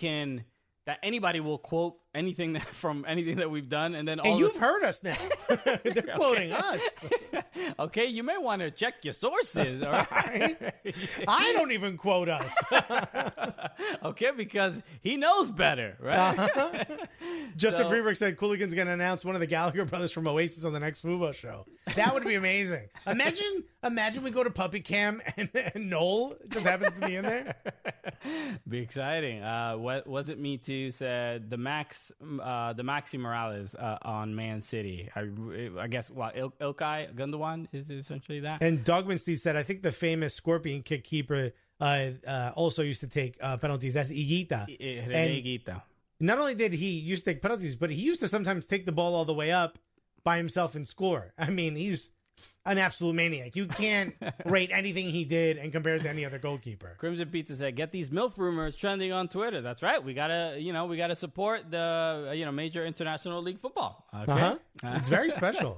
that anybody will quote anything from anything that we've done, and then you've heard us now. They're quoting us. Okay, you may want to check your sources. All right? I don't even quote us. Okay, because he knows better, right? Justin Freeberg said Cooligan's going to announce one of the Gallagher brothers from Oasis on the next football show. That would be amazing. Imagine we go to Puppy Cam and Noel just happens to be in there. Be exciting. What was it? Me Too said the Maxi Morales on Man City. I guess Ilkay Gundogan is essentially that. And Dogmanstein said, I think the famous scorpion kick keeper also used to take penalties. That's Higuita. Higuita. Not only did he used to take penalties, but he used to sometimes take the ball all the way up by himself and score. I mean, he's an absolute maniac. You can't rate anything he did and compare it to any other goalkeeper. Crimson Pizza said, "Get these MILF rumors trending on Twitter." That's right. We gotta support the major international league football. Okay? It's very special.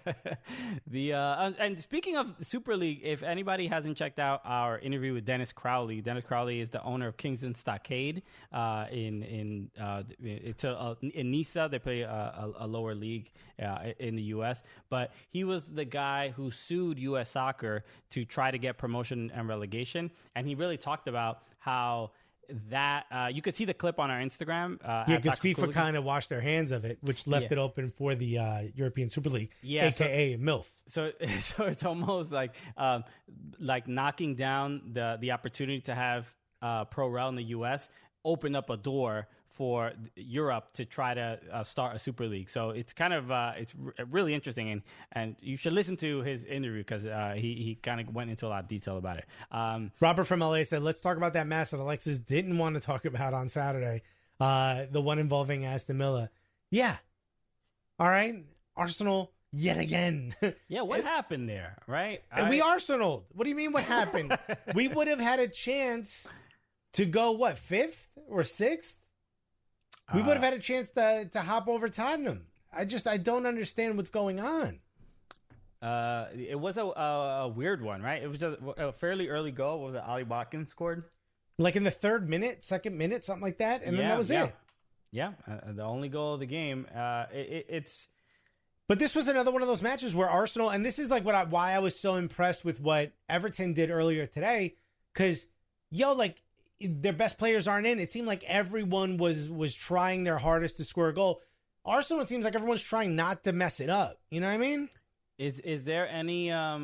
And speaking of Super League, if anybody hasn't checked out our interview with Dennis Crowley is the owner of Kingston Stockade in Nisa. They play a lower league in the U.S., but he was the guy who sued U.S. Soccer to try to get promotion and relegation, and he really talked about how that you could see the clip on our Instagram. Because FIFA kind of washed their hands of it, which left it open for the European Super League, aka MILF. So it's almost like knocking down the opportunity to have Pro Rel in the U.S. opened up a door for Europe to try to start a Super League. So it's kind of it's really interesting, and you should listen to his interview because he kind of went into a lot of detail about it. Robert from LA said, let's talk about that match that Alexis didn't want to talk about on Saturday, the one involving Aston Villa. Yeah. All right. Arsenal yet again. Yeah, what happened there, right? We Arsenal. What do you mean what happened? We would have had a chance to go, what, 5th or 6th? We would have had a chance to hop over Tottenham. I don't understand what's going on. It was a weird one, right? It was a fairly early goal. What was it? Ali Watkins scored? Like in the 3rd minute, 2nd minute, something like that. And then that was it. Yeah, the only goal of the game. It's... But this was another one of those matches where Arsenal, and this is like why I was so impressed with what Everton did earlier today, because, their best players aren't in. It seemed like everyone was trying their hardest to score a goal. Arsenal, it seems like everyone's trying not to mess it up. You know what I mean? Is there any? I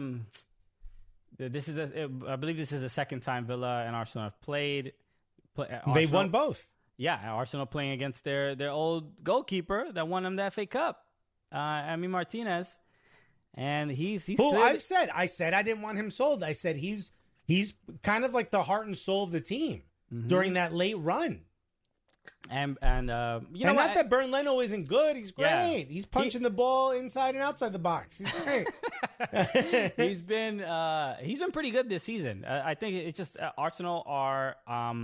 believe this is the second time Villa and Arsenal have played. They won both. Yeah, Arsenal playing against their old goalkeeper that won them the FA Cup, Emi Martinez, and he's who clearly... I said I didn't want him sold. I said he's kind of like the heart and soul of the team during that late run. And not that Bernd Leno isn't good. He's great. Yeah. He's punching the ball inside and outside the box. He's great. He's been pretty good this season. I think it's just Arsenal are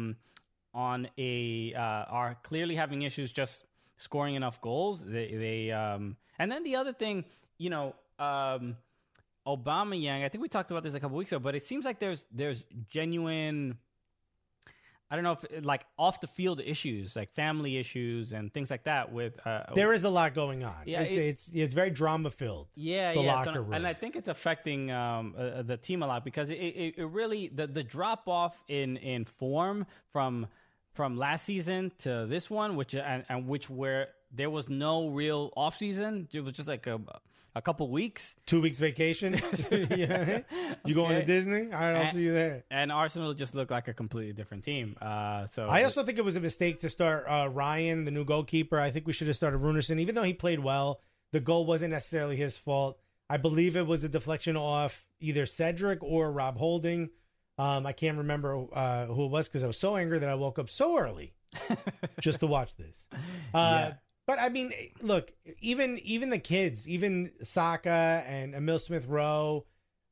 are clearly having issues just scoring enough goals. They and then the other thing, Aubameyang, I think we talked about this a couple weeks ago, but it seems like there's genuine, I don't know if like off the field issues, like family issues and things like that. With there is a lot going on. Yeah, it's very drama filled. Yeah, locker room, and I think it's affecting the team a lot because it really the drop off in form from last season to this one, which where there was no real offseason. It was just like a couple weeks. 2 weeks vacation. Yeah. You going to Disney? All right, I'll see you there. And Arsenal just looked like a completely different team. So I also think it was a mistake to start Ryan, the new goalkeeper. I think we should have started Runerson, even though he played well. The goal wasn't necessarily his fault. I believe it was a deflection off either Cedric or Rob Holding. I can't remember who it was because I was so angry that I woke up so early just to watch this. But I mean, look, even the kids, even Saka and Emil Smith Rowe,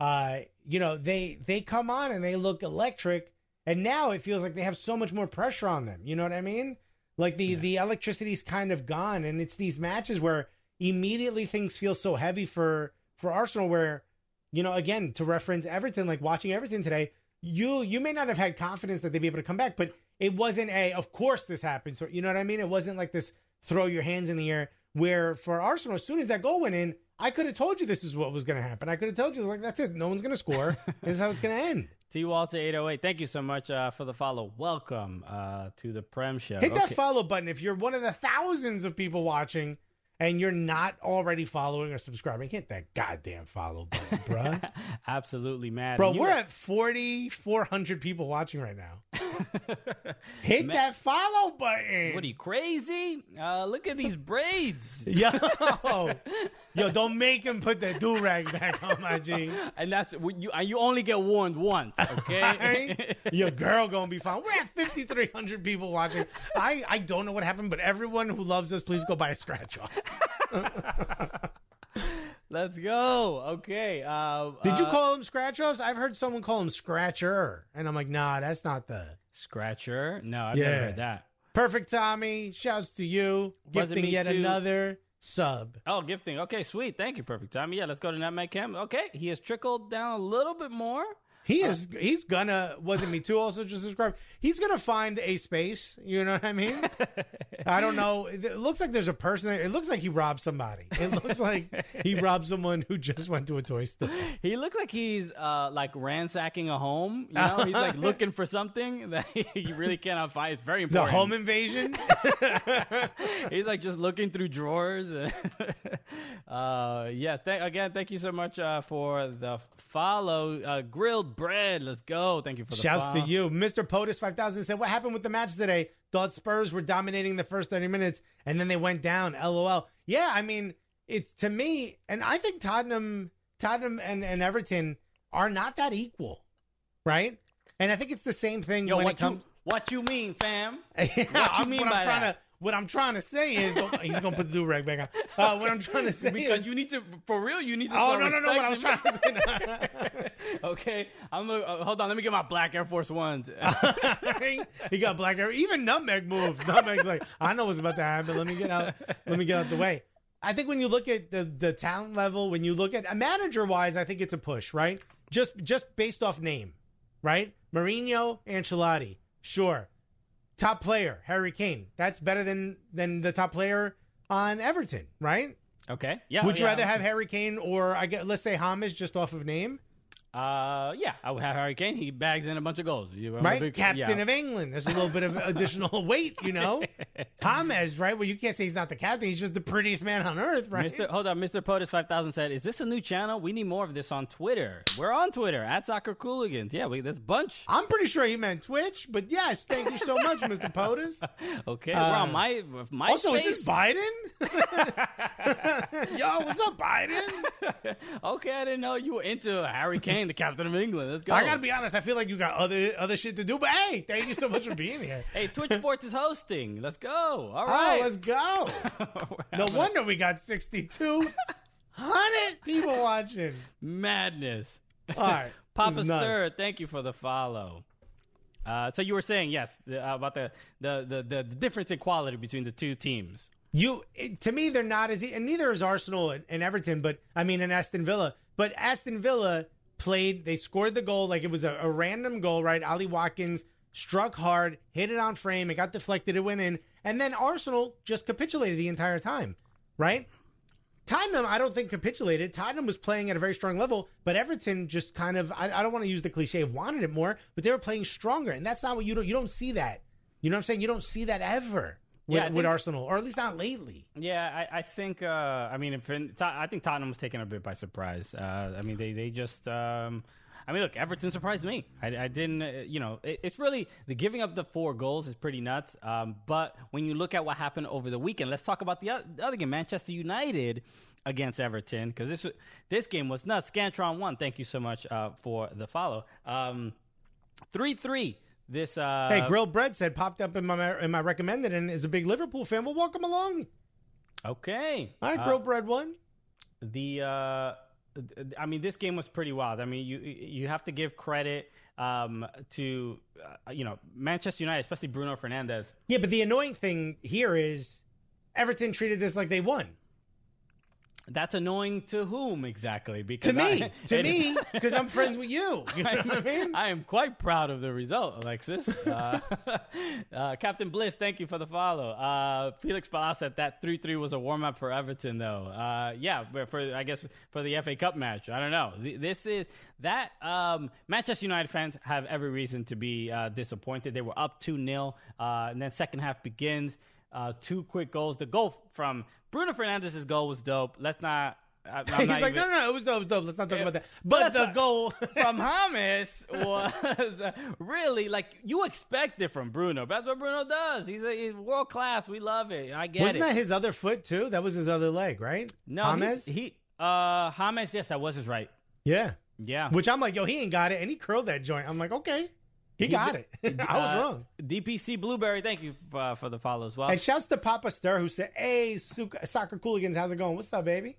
they come on and they look electric. And now it feels like they have so much more pressure on them. You know what I mean? Like the electricity's kind of gone. And it's these matches where immediately things feel so heavy for Arsenal where, again, to reference Everton, like watching Everton today, you may not have had confidence that they'd be able to come back, but it wasn't of course this happened. So, you know what I mean? It wasn't like this throw your hands in the air where for Arsenal, as soon as that goal went in, I could have told you this is what was going to happen. I could have told you, like, that's it. No one's going to score. This is how it's going to end. T. Walter 808, thank you so much for the follow. Welcome to the Prem Show. Hit that follow button if you're one of the thousands of people watching and you're not already following or subscribing. Hit that goddamn follow button, bruh. Absolutely, man. Bro, we're at 4,400 people watching right now. Hit that follow button. What are you, crazy? Look at these braids. Yo, don't make him put that do-rag back on, my G. And that's you only get warned once, okay? Your girl gonna be fine. We're at 5,300 people watching. I don't know what happened, but everyone who loves us, please go buy a scratch off. Let's go. Okay. Did you call them scratch offs? I've heard someone call them scratcher, and I'm like, nah, that's not the scratcher. No, I've never heard that. Perfect Tommy, shouts to you. Gifting yet another sub. Oh, gifting. Okay, sweet. Thank you, Perfect Tommy. Yeah, let's go to Nutmeg Cam. Okay, he has trickled down a little bit more. He's gonna, wasn't me too, also just subscribe. He's gonna find a space, you know what I mean? I don't know. It looks like there's a person there. It looks like he robbed somebody. It looks like he robbed someone who just went to a toy store. He looks like he's like ransacking a home. You know, he's like looking for something that he really cannot find. It's very important. The home invasion? He's like just looking through drawers. Yes. Thank you so much for the follow. Grilled bread. Let's go. Thank you for the shouts follow. to you. Mr. POTUS 5000 said, what happened with the match today? Thought Spurs were dominating the first 30 minutes and then they went down. LOL. Yeah, I mean, it's to me, and I think Tottenham and Everton are not that equal, right? And I think it's the same thing when it comes. What you mean, fam? What I'm trying to say is, he's gonna put the do-rag back on. What I'm trying to say because is, you need to, for real, you need to. Oh no! What I was trying to say. Okay, hold on. Let me get my black Air Force Ones. He got black Air. Even Nutmeg moved. Nutmeg's like, I know what's about to happen. Let me get out the way. I think when you look at the talent level, when you look at manager-wise, I think it's a push, right? Just based off name, right? Mourinho, Ancelotti, sure. Top player, Harry Kane. That's better than the top player on Everton, right? Okay. Yeah. Would you rather have Harry Kane or let's say James just off of name? Yeah, I would have Harry Kane. He bags in a bunch of goals. Right? Captain of England. There's a little bit of additional weight, you know? James, right? Well, you can't say he's not the captain. He's just the prettiest man on earth, right? Hold on. Mr. POTUS 5000 said, is this a new channel? We need more of this on Twitter. We're on Twitter, @SoccerCooligans. Yeah, there's a bunch. I'm pretty sure he meant Twitch, but yes, thank you so much, Mr. POTUS. Okay, we're on my Also, space. Is this Biden? Yo, what's up, Biden? Okay, I didn't know you were into Harry Kane, the captain of England. Let's go. I gotta be honest. I feel like you got other shit to do. But hey, thank you so much for being here. Hey, Twitch Sports is hosting. Let's go. All right. Oh, let's go. No wonder we got 6,200 people watching. Madness. All right, Papa Stir, thank you for the follow. So you were saying about the difference in quality between the two teams. To me, they're not as, and neither is Arsenal and Everton. But I mean, and Aston Villa. But Aston Villa played, they scored the goal like it was a random goal, right? Ollie Watkins struck hard, hit it on frame, it got deflected, it went in, and then Arsenal just capitulated the entire time, right? Tottenham, I don't think capitulated. Tottenham was playing at a very strong level, but Everton just kind of, I don't want to use the cliche of wanted it more, but they were playing stronger, and that's not what you don't see that. You know what I'm saying? You don't see that ever with Arsenal, or at least not lately. Yeah, I think. I think Tottenham was taken a bit by surprise. They just. Look, Everton surprised me. I didn't. It's really the giving up the 4 goals is pretty nuts. But when you look at what happened over the weekend, let's talk about the other game, Manchester United against Everton, because this game was nuts. Scantron 1, thank you so much for the follow. 3-3. This hey, Grilled Bread said popped up in my recommended and is a big Liverpool fan. Well, welcome along. Okay. All right, Grilled Bread 1. This game was pretty wild. I mean, you have to give credit to Manchester United, especially Bruno Fernandes. Yeah, but the annoying thing here is Everton treated this like they won. That's annoying to whom exactly? Because to me, because I'm friends with you. You know what I mean? I am quite proud of the result, Alexis. Captain Bliss, thank you for the follow. Felix Bala said that 3-3 was a warm up for Everton, though. But for the FA Cup match, I don't know. This is that Manchester United fans have every reason to be disappointed. They were up 2-0, and then second half begins. 2 quick goals. The goal from Bruno Fernandes' goal was dope. Let's not. He's like, no, it was dope. Let's not talk about that. But the goal from James was really like you expect it from Bruno. That's what Bruno does. He's world class. We love it. I get Wasn't that his other foot too? That was his other leg, right? No, James. James. Yes, that was his right. Yeah. Yeah. Which I'm like, yo, he ain't got it, and he curled that joint. I'm like, okay. He got it. I was wrong. DPC Blueberry, thank you for the follow as well. And shouts to Papa Stir, who said, hey, Soccer Cooligans, how's it going? What's up, baby?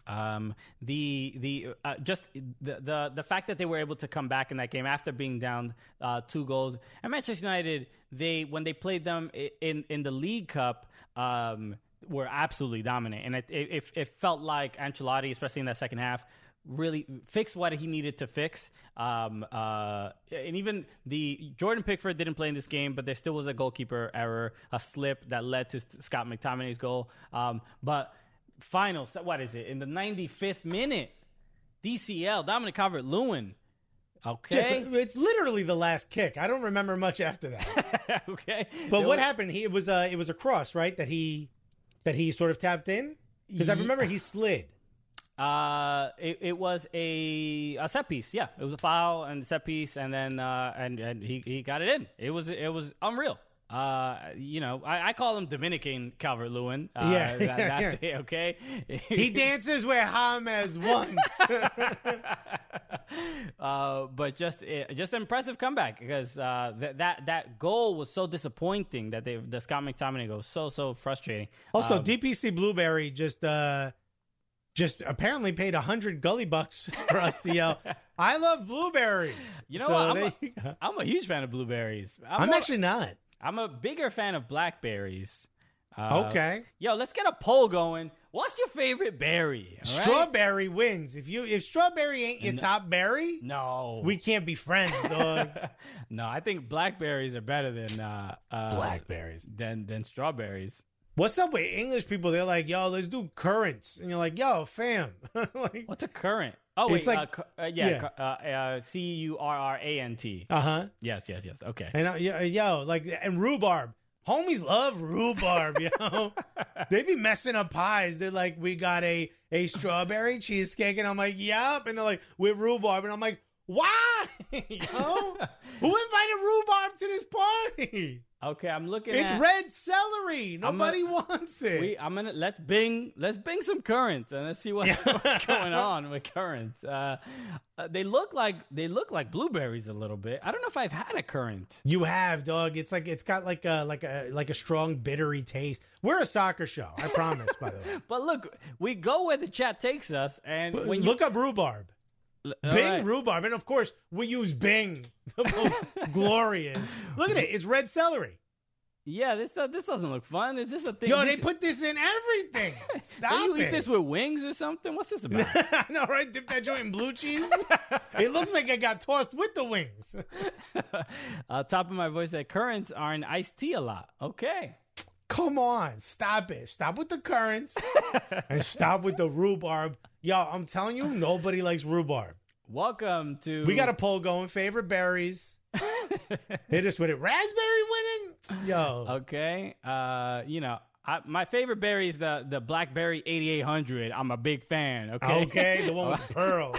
The fact that they were able to come back in that game after being down 2 goals, and Manchester United, when they played them in the League Cup, were absolutely dominant. And it felt like Ancelotti, especially in that second half, really fixed what he needed to fix. And even the Jordan Pickford didn't play in this game, but there still was a goalkeeper error, a slip that led to Scott McTominay's goal. But final, what is it? In the 95th minute, DCL, Dominic Calvert-Lewin. Okay. It's literally the last kick. I don't remember much after that. Okay. But what happened? It was a cross, right? That he sort of tapped in? Because I remember he slid. It was a set piece. Yeah, it was a foul and set piece, and then and he got it in. It was unreal. I call him Dominican Calvert-Lewin. That day, okay. He dances where James once. But just an impressive comeback because that goal was so disappointing that the Scott McTominay goal was so frustrating. Also, DPC Blueberry just apparently paid 100 gully bucks for us to yell, I love blueberries. You know what? I'm a huge fan of blueberries. I'm actually not. I'm a bigger fan of blackberries. Okay. Yo, let's get a poll going. What's your favorite berry? All right? Strawberry wins. If strawberry ain't your top berry, no, we can't be friends, dog. No, I think blackberries are better than blackberries than strawberries. What's up with English people? They're like, yo, let's do currants. And you're like, yo, fam. Like, what's a currant? Oh, wait. It's like, Currant. Uh-huh. Yes. Okay. And and rhubarb. Homies love rhubarb, yo. They be messing up pies. They're like, we got a strawberry cheesecake. And I'm like, yup. And they're like, with rhubarb. And I'm like, why? Yo? Who invited rhubarb to this party? Okay, I'm looking It's red celery. Nobody wants it. Let's bing some currants and let's see what's going on with currants. They look like blueberries a little bit. I don't know if I've had a currant. You have, dog. It's got like a strong bittery taste. We're a soccer show, I promise, by the way. But look, we go where the chat takes us, and when look up rhubarb. Bing rhubarb, and of course we use Bing, the most glorious. Look at it; it's red celery. Yeah, this doesn't look fun. Is this a thing? Yo, they put this in everything. Stop you eat this with wings or something? What's this about? No, right? Dip that joint in blue cheese. It looks like it got tossed with the wings. Top of my voice said currants are in iced tea a lot. Okay. Come on, stop it. Stop with the currants and stop with the rhubarb. Yo, I'm telling you, nobody likes rhubarb. Welcome to... We got a poll going. Favorite berries. Hit us with it. Raspberry winning? Yo. Okay. My favorite berry is the Blackberry 8800. I'm a big fan. Okay. Okay. The one with the pearl.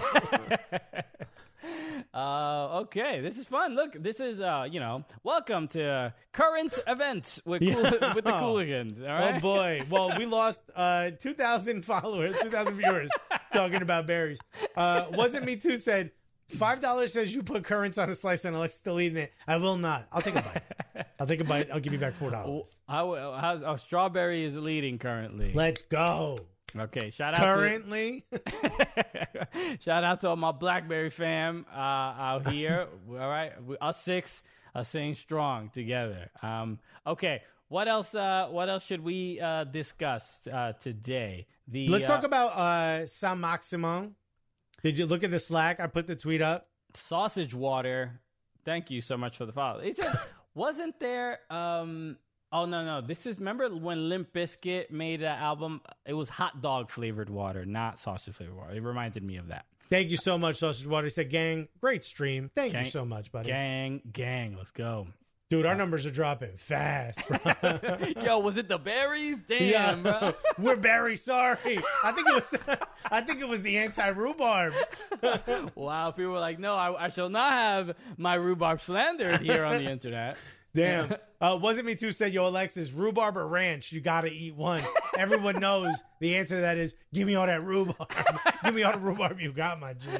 Okay, this is fun. Look, this is welcome to current events with the Cooligans. All right. Oh boy. Well, we lost 2,000 followers, 2,000 viewers talking about berries. Wasn't Me Too said $5 says you put currants on a slice and Alex still eating it. I will not. I'll take a bite. I'll give you back $4. Strawberry is leading currently. Let's go. Okay, shout out currently. Shout out to all my Blackberry fam out here. All right, us six are staying strong together. Okay, what else? What else should we discuss today? Let's talk about Saint-Maximin. Did you look at the Slack? I put the tweet up. Sausage Water. Thank you so much for the follow. He said, wasn't there? Oh, no. This is, remember when Limp Bizkit made an album? It was hot dog flavored water, not sausage flavored water. It reminded me of that. Thank you so much, Sausage Water. He said, gang, great stream. Thank you so much, buddy. Gang, let's go. Dude, our numbers are dropping fast, bro. Yo, was it the berries? Damn, bro. We're very sorry. I think it was the anti-rhubarb. Wow, people were like, no, I shall not have my rhubarb slandered here on the internet. Damn. Wasn't Me Too said, yo, Alexis, rhubarb or ranch? You got to eat one. Everyone knows the answer to that is, give me all that rhubarb. Give me all the rhubarb you got, my G.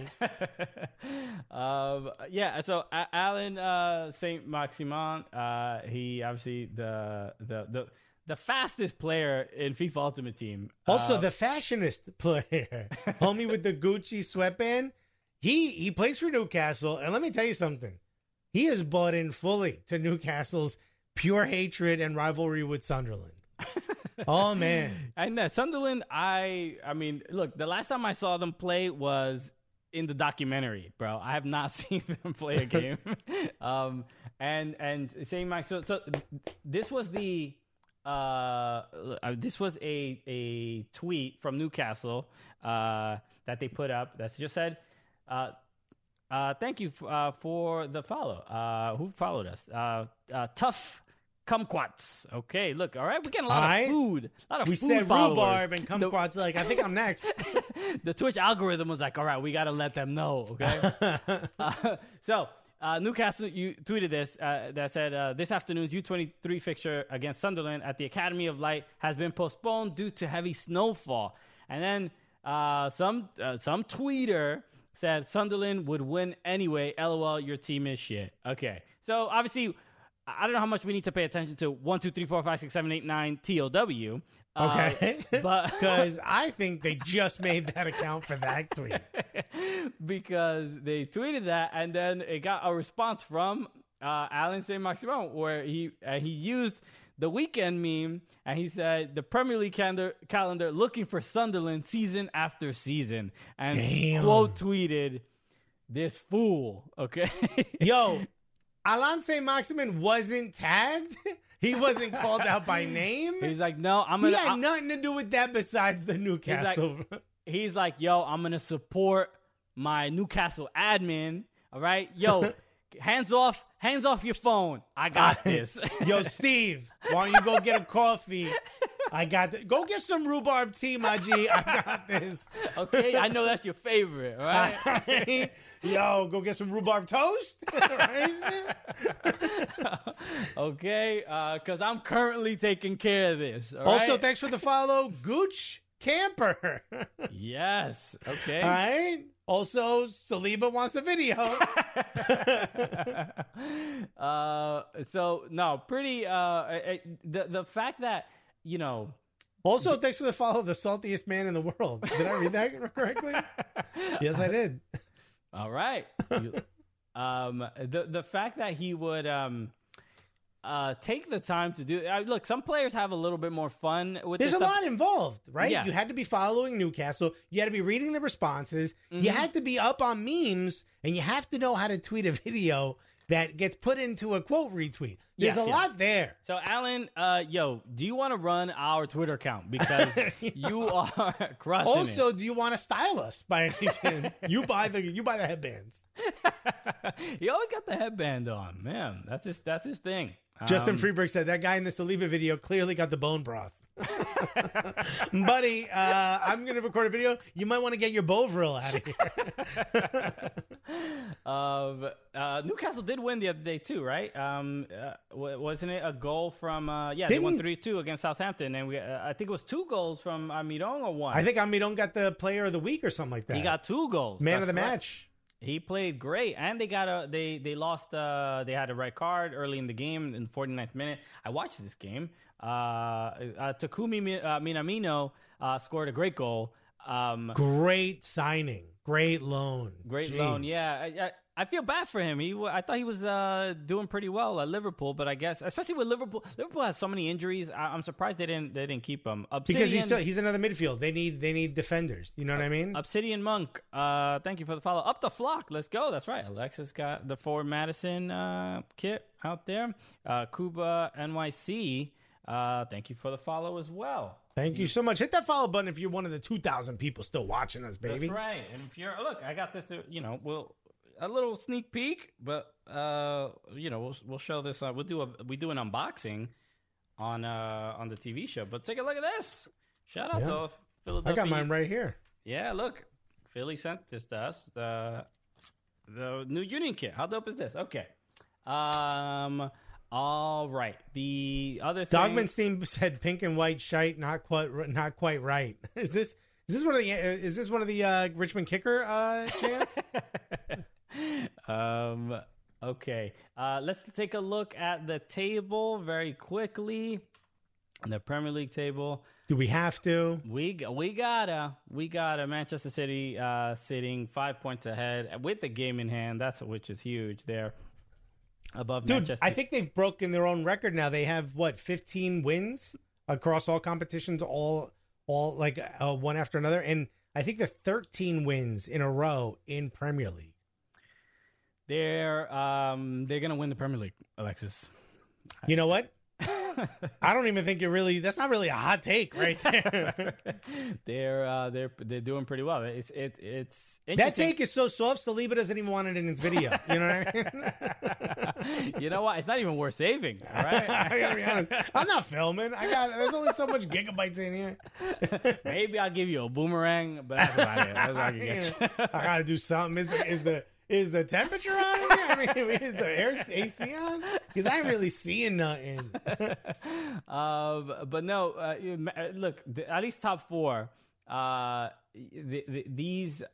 Yeah, so Alan Saint-Maximin, he obviously the fastest player in FIFA Ultimate Team. Also, the fashionist player. Homie with the Gucci sweatband. He plays for Newcastle, and let me tell you something. He is bought in fully to Newcastle's pure hatred and rivalry with Sunderland. Oh, man. And Sunderland, I mean, look, the last time I saw them play was in the documentary, bro. I have not seen them play a game. And saying Mike, so this was a tweet from Newcastle that they put up that just said, thank you for the follow. Who followed us? Tough kumquats. Okay, look, all right, we're getting a lot of food. We said rhubarb and kumquats. Like, I think I'm next. The Twitch algorithm was like, all right, we got to let them know. Okay. So Newcastle, you tweeted this that said this afternoon's U23 fixture against Sunderland at the Academy of Light has been postponed due to heavy snowfall. And then some tweeter said Sunderland would win anyway. LOL, your team is shit. Okay, so obviously, I don't know how much we need to pay attention to 1, 2, 3, 4, 5, 6, 7, 8, 9 TOW. Okay, but because I think they just made that account for that tweet because they tweeted that, and then it got a response from Alan Saint-Maximin where he used the weekend meme, and he said the Premier League calendar looking for Sunderland season after season, and quote tweeted this fool. Okay, yo, Alan Saint-Maximin wasn't tagged. He wasn't called out by name. He's like, no, He had nothing to do with that besides the Newcastle. He's like, yo, I'm gonna support my Newcastle admin. All right, yo. Hands off your phone. I got this. Yo, Steve, why don't you go get a coffee? I got this. Go get some rhubarb tea, my G. I got this. Okay, I know that's your favorite, right? Yo, go get some rhubarb toast. Okay, because I'm currently taking care of this. All also, right? thanks for the follow, Gooch Camper. Yes. Okay. All right. Also, Saliba wants a video. So no, pretty. The fact that Also, thanks for the follow, the saltiest man in the world. Did I read that correctly? Yes, I did. All right. The fact that he would take the time to do look, some players have a little bit more fun with there's this a stuff. lot involved, right? Yeah. You had to be following Newcastle, you had to be reading the responses, you had to be up on memes, and you have to know how to tweet a video that gets put into a quote retweet. There's a lot there. So, Alan, do you want to run our Twitter account? Because you are crushing it. Also, do you want to style us by any chance? You buy the headbands. He always got the headband on. Man, that's his thing. Justin Freeberg said that guy in the Saliba video clearly got the bone broth. Buddy, I'm going to record a video. You might want to get your Bovril out of here. Newcastle did win the other day too, right? Wasn't it a goal from? They won 3-2 against Southampton, and I think it was 2 goals from Almiron or 1. I think Almiron got the Player of the Week or something like that. He got 2 goals. Man of the match. He played great, and they lost. They had a red card early in the game in the 49th minute. I watched this game. Takumi Minamino scored a great goal. Great signing. Great loan. Loan. Yeah, I feel bad for him. I thought he was doing pretty well at Liverpool, but I guess especially with Liverpool has so many injuries. I'm surprised they didn't keep him. Because he's another midfield. They need defenders. You know what I mean? Obsidian Monk. Thank you for the follow. Up the flock. Let's go. That's right. Alexis got the Forward Madison kit out there. Kuba NYC. Thank you for the follow as well. Thank you so much. Hit that follow button if you're one of the 2,000 people still watching us, baby. That's right. And if you're I got this. A little sneak peek, but we'll show this. We do an unboxing on the TV show. But take a look at this. Shout out to Philadelphia. I got mine right here. Yeah, look, Philly sent this to us. The new Union kit. How dope is this? Okay. All right. The other thing. Dogman's theme said pink and white shite, not quite right. Is this one of the Richmond Kicker chants? Okay. Let's take a look at the table very quickly. The Premier League table. Do we have to? We gotta Manchester City sitting 5 points ahead with the game in hand. Which is huge there. Above Manchester. I think they've broken their own record now. They have 15 wins across all competitions, all like one after another, and I think they're 13 wins in a row in Premier League. They're gonna win the Premier League, Alexis. You know what? I don't even think that's not really a hot take right there. They're doing pretty well. It's that take is so soft. Saliba doesn't even want it in its video. You know what I mean? You know what? It's not even worth saving. All right, I gotta be honest. I'm not filming. There's only so much gigabytes in here. Maybe I'll give you a boomerang, but that's about it. That's all I can get you. I gotta do something. Is the temperature on in here? I mean, is the air AC on? Because I ain't really seeing nothing. But no, look, at least top 4. These,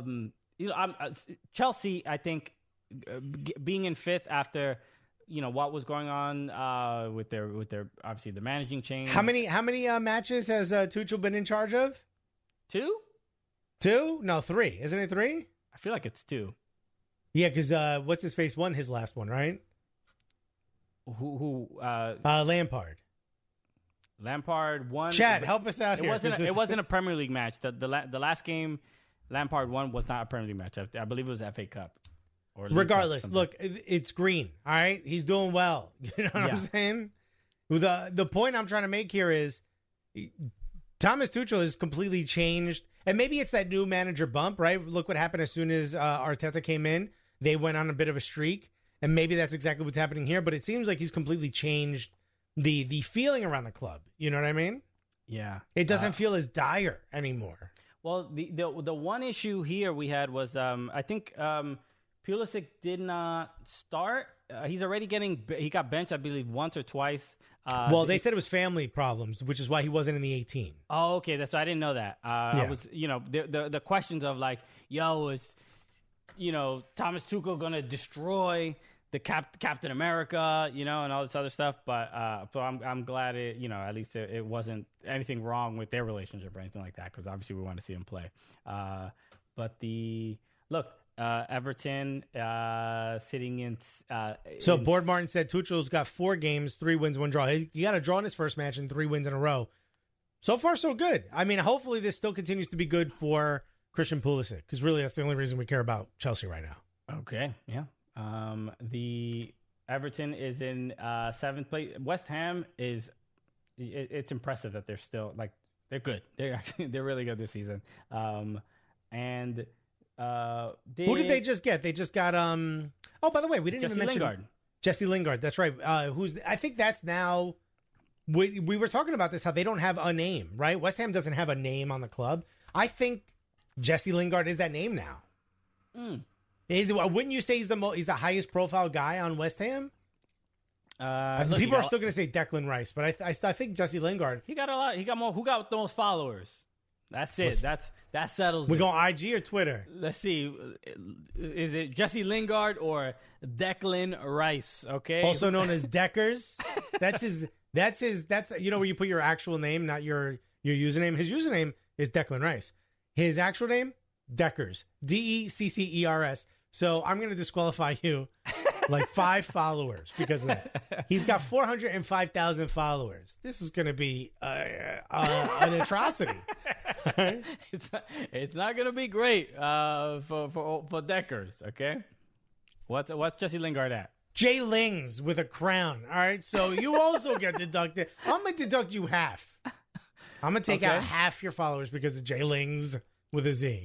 Chelsea, I think, being in 5th after, what was going on with their obviously the managing change. How many matches has Tuchel been in charge of? 2? 2? No, 3. Isn't it 3? I feel like it's 2. Yeah, because what's his face won his last one, right? Who? Lampard. Lampard won. Chad, help us out here. It wasn't a Premier League match. The last game Lampard won was not a Premier League match. I believe it was FA Cup. Or regardless, look, it's green. All right, he's doing well. You know what I'm saying? The point I'm trying to make here is Thomas Tuchel has completely changed, and maybe it's that new manager bump, right? Look what happened as soon as Arteta came in. They went on a bit of a streak, and maybe that's exactly what's happening here. But it seems like he's completely changed the feeling around the club. You know what I mean? Yeah. It doesn't feel as dire anymore. Well, the one issue here we had was I think Pulisic did not start. He's already he got benched, I believe, once or twice. Well, they said it was family problems, which is why he wasn't in the 18. Oh, okay. That's I didn't know that. I was, the questions of like, is, Thomas Tuchel going to destroy the Captain America, and all this other stuff. But so I'm glad at least it wasn't anything wrong with their relationship or anything like that, because obviously we want to see him play. But Everton sitting in. So Board Martin said Tuchel's got 4 games, 3 wins, 1 draw. He got a draw in his first match and 3 wins in a row. So far, so good. I mean, hopefully this still continues to be good for Christian Pulisic, because really that's the only reason we care about Chelsea right now. Okay, yeah. The Everton is in 7th place. West Ham is. It's impressive that they're still like they're good. They're really good this season. Who did they just get? They just got Oh, by the way, we didn't even mention Lingard. Jesse Lingard. That's right. I think that's now. We were talking about this, how they don't have a name, right? West Ham doesn't have a name on the club. I think Jesse Lingard is that name now. Wouldn't you say he's the highest profile guy on West Ham? People are still going to say Declan Rice, but I think Jesse Lingard. He got a lot. He got more. Who got the most followers? That's it. That settles it. We go IG or Twitter? Let's see. Is it Jesse Lingard or Declan Rice? Okay. Also known as Deckers. That's where you put your actual name, not your username. His username is Declan Rice. His actual name, Deckers. Deccers. So I'm going to disqualify you like 5 followers because of that. He's got 405,000 followers. This is going to be an atrocity. It's not going to be great for Deckers. Okay. What's Jesse Lingard at? Jay Lings with a crown. All right. So you also get deducted. I'm going to deduct you half. I'm going to take out half your followers because of Jay Lings with a Z.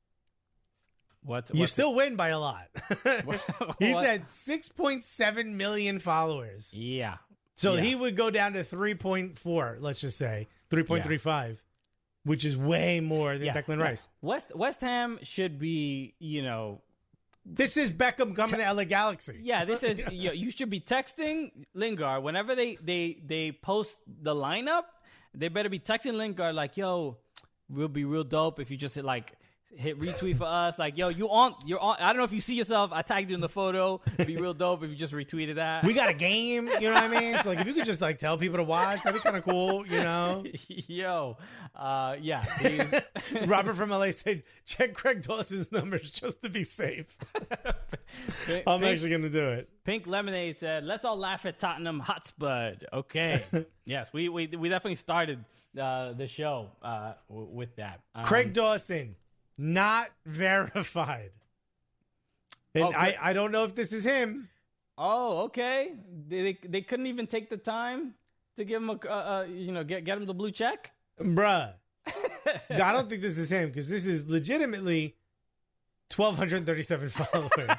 You still win by a lot. He's at 6.7 million followers. Yeah. So he would go down to 3.4, let's just say. 3.35, which is way more than Declan Rice. West Ham should be, This is Beckham coming to LA Galaxy. Yeah, this is you should be texting Lingard whenever they post the lineup. They better be texting Lingard like, "Yo, we'll be real dope if you just hit retweet for us." Like, "Yo, you're on." I don't know if you see yourself. I tagged you in the photo. It'd be real dope if you just retweeted that. We got a game. You know what I mean? So, like, if you could just tell people to watch, that'd be kind of cool. Yo, yeah. Robert from LA said, "Check Craig Dawson's numbers just to be safe." I'm actually going to do it. Pink Lemonade said, "Let's all laugh at Tottenham Hotspur." Okay. Yes, we definitely started the show with that. Craig Dawson, not verified. And I don't know if this is him. Oh, okay. They couldn't even take the time to give him get him the blue check? Bruh. I don't think this is him because this is legitimately 1,237 followers.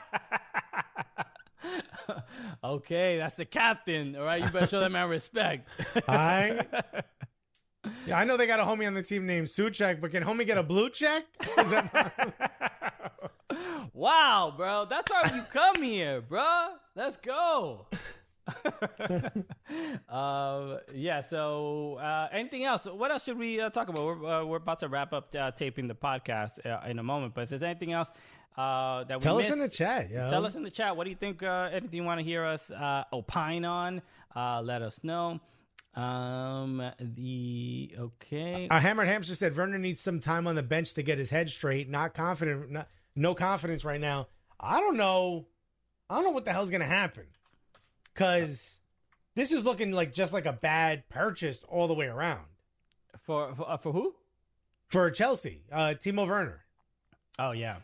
Okay, that's the captain. All right, you better show that man respect. I know they got a homie on the team named Suchek, but can homie get a blue check? Is that possible? Wow, bro. That's why you come here, bro. Let's go. So anything else? What else should we talk about? We're about to wrap up taping the podcast in a moment, but if there's anything else that we tell missed, us in the chat. Yo. Tell us in the chat. What do you think? Anything you want to hear us opine on? Let us know. Hammered Hamster said Werner needs some time on the bench to get his head straight. Not confident. No confidence right now. I don't know what the hell's gonna happen. Because this is looking just like a bad purchase all the way around. For who? For Chelsea. Timo Werner. Oh, yeah.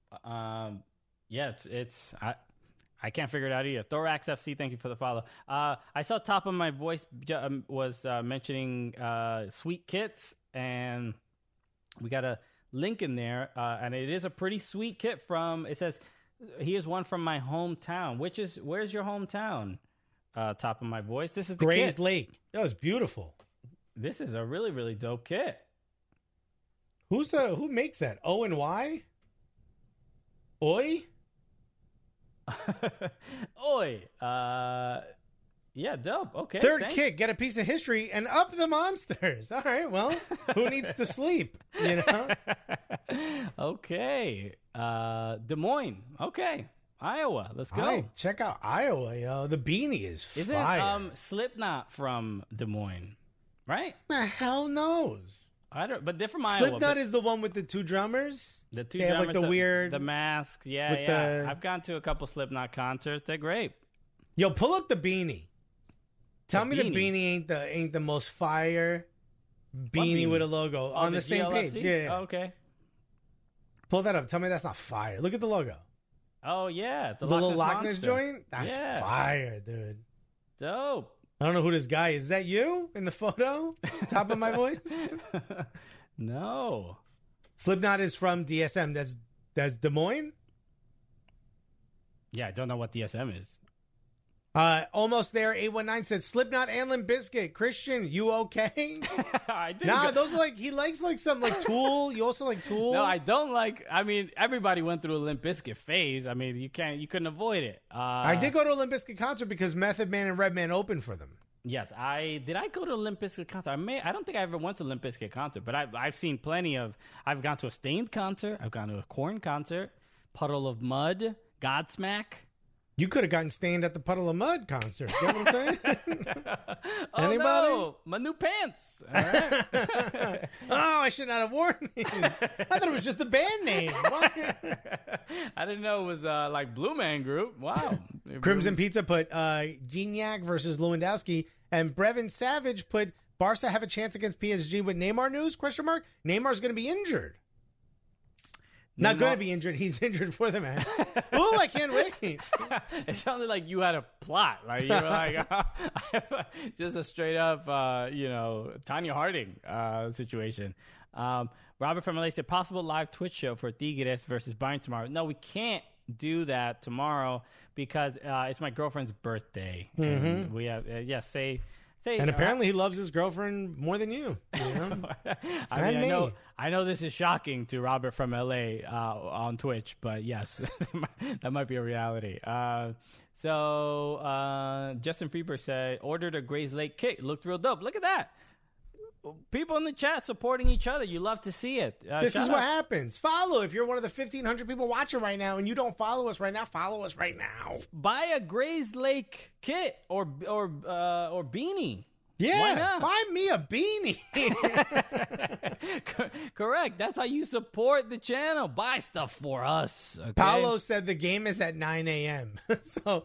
I can't figure it out either. Thorax FC, thank you for the follow. I saw Top of My Voice was mentioning Sweet Kits, and we got a link in there, and it is a pretty sweet kit it says, here's one from my hometown. Where's your hometown? Top of My Voice. This is the Grays kit. Lake. That was beautiful. This is a really, really dope kit. Who makes that? O&Y? Oi? Oi. Yeah, dope. Okay. Third kick, get a piece of history and up the monsters. All right, well, who needs to sleep? Okay. Des Moines. Okay. Iowa. Let's go. Right, check out Iowa, yo. The beanie is fire. Isn't Slipknot from Des Moines? Right? The hell knows? I don't. But they're from Iowa. Slipknot is the one with the two drummers. The two they drummers, have the weird, the masks. Yeah. I've gone to a couple Slipknot concerts. They're great. Yo, pull up the beanie. Tell me the beanie ain't the most fire beanie with a logo on the same GLFC? page. Yeah. Oh, okay. Pull that up. Tell me that's not fire. Look at the logo. Oh, yeah. The little Loch Ness Monster. joint? That's fire, dude. Dope. I don't know who this guy is. Is that you in the photo? Top of my voice? No. Slipknot is from DSM. That's Des Moines? Yeah, I don't know what DSM is. Almost there. 819 said Slipknot and Limp Bizkit. Christian, you okay? I didn't Nah, those are he likes some Tool. You also like Tool? No, I don't like. I mean, everybody went through a Limp Bizkit phase. I mean, you couldn't avoid it. I did go to a Limp Bizkit concert because Method Man and Redman opened for them. Yes, did. I go to a Limp Bizkit concert. I don't think I ever went to a Limp Bizkit concert, but I've seen plenty of. I've gone to a Stained concert. I've gone to a Korn concert. Puddle of Mud, Godsmack. You could have gotten Stained at the Puddle of Mud concert. You know what I'm saying? Oh, Anybody? No, my new pants. All right. Oh, I should not have worn these. I thought it was just a band name. I didn't know it was like Blue Man Group. Wow. Crimson Pizza put Gignac versus Lewandowski, and Brevin Savage put Barca have a chance against PSG with Neymar news? ? Neymar's going to be injured. Not going to be injured. He's injured for the match. Ooh, I can't wait. It sounded like you had a plot. Like you were like just a straight up, Tanya Harding situation. Robert from LA said possible live Twitch show for Tigres versus Bayern tomorrow. No, we can't do that tomorrow because it's my girlfriend's birthday. Mm-hmm. And we have say. And apparently he loves his girlfriend more than you. know? I know this is shocking to Robert from LA on Twitch, but yes, that might be a reality. So Justin Freeberg said, ordered a Grays Lake kit. Looked real dope. Look at that. People in the chat supporting each other. You love to see it. This is what happens. Follow. If you're one of the 1,500 people watching right now and you don't follow us right now, follow us right now. Buy a Grays Lake kit or beanie. Yeah, buy me a beanie. Correct. That's how you support the channel. Buy stuff for us. Okay? Paulo said the game is at 9 a.m. So,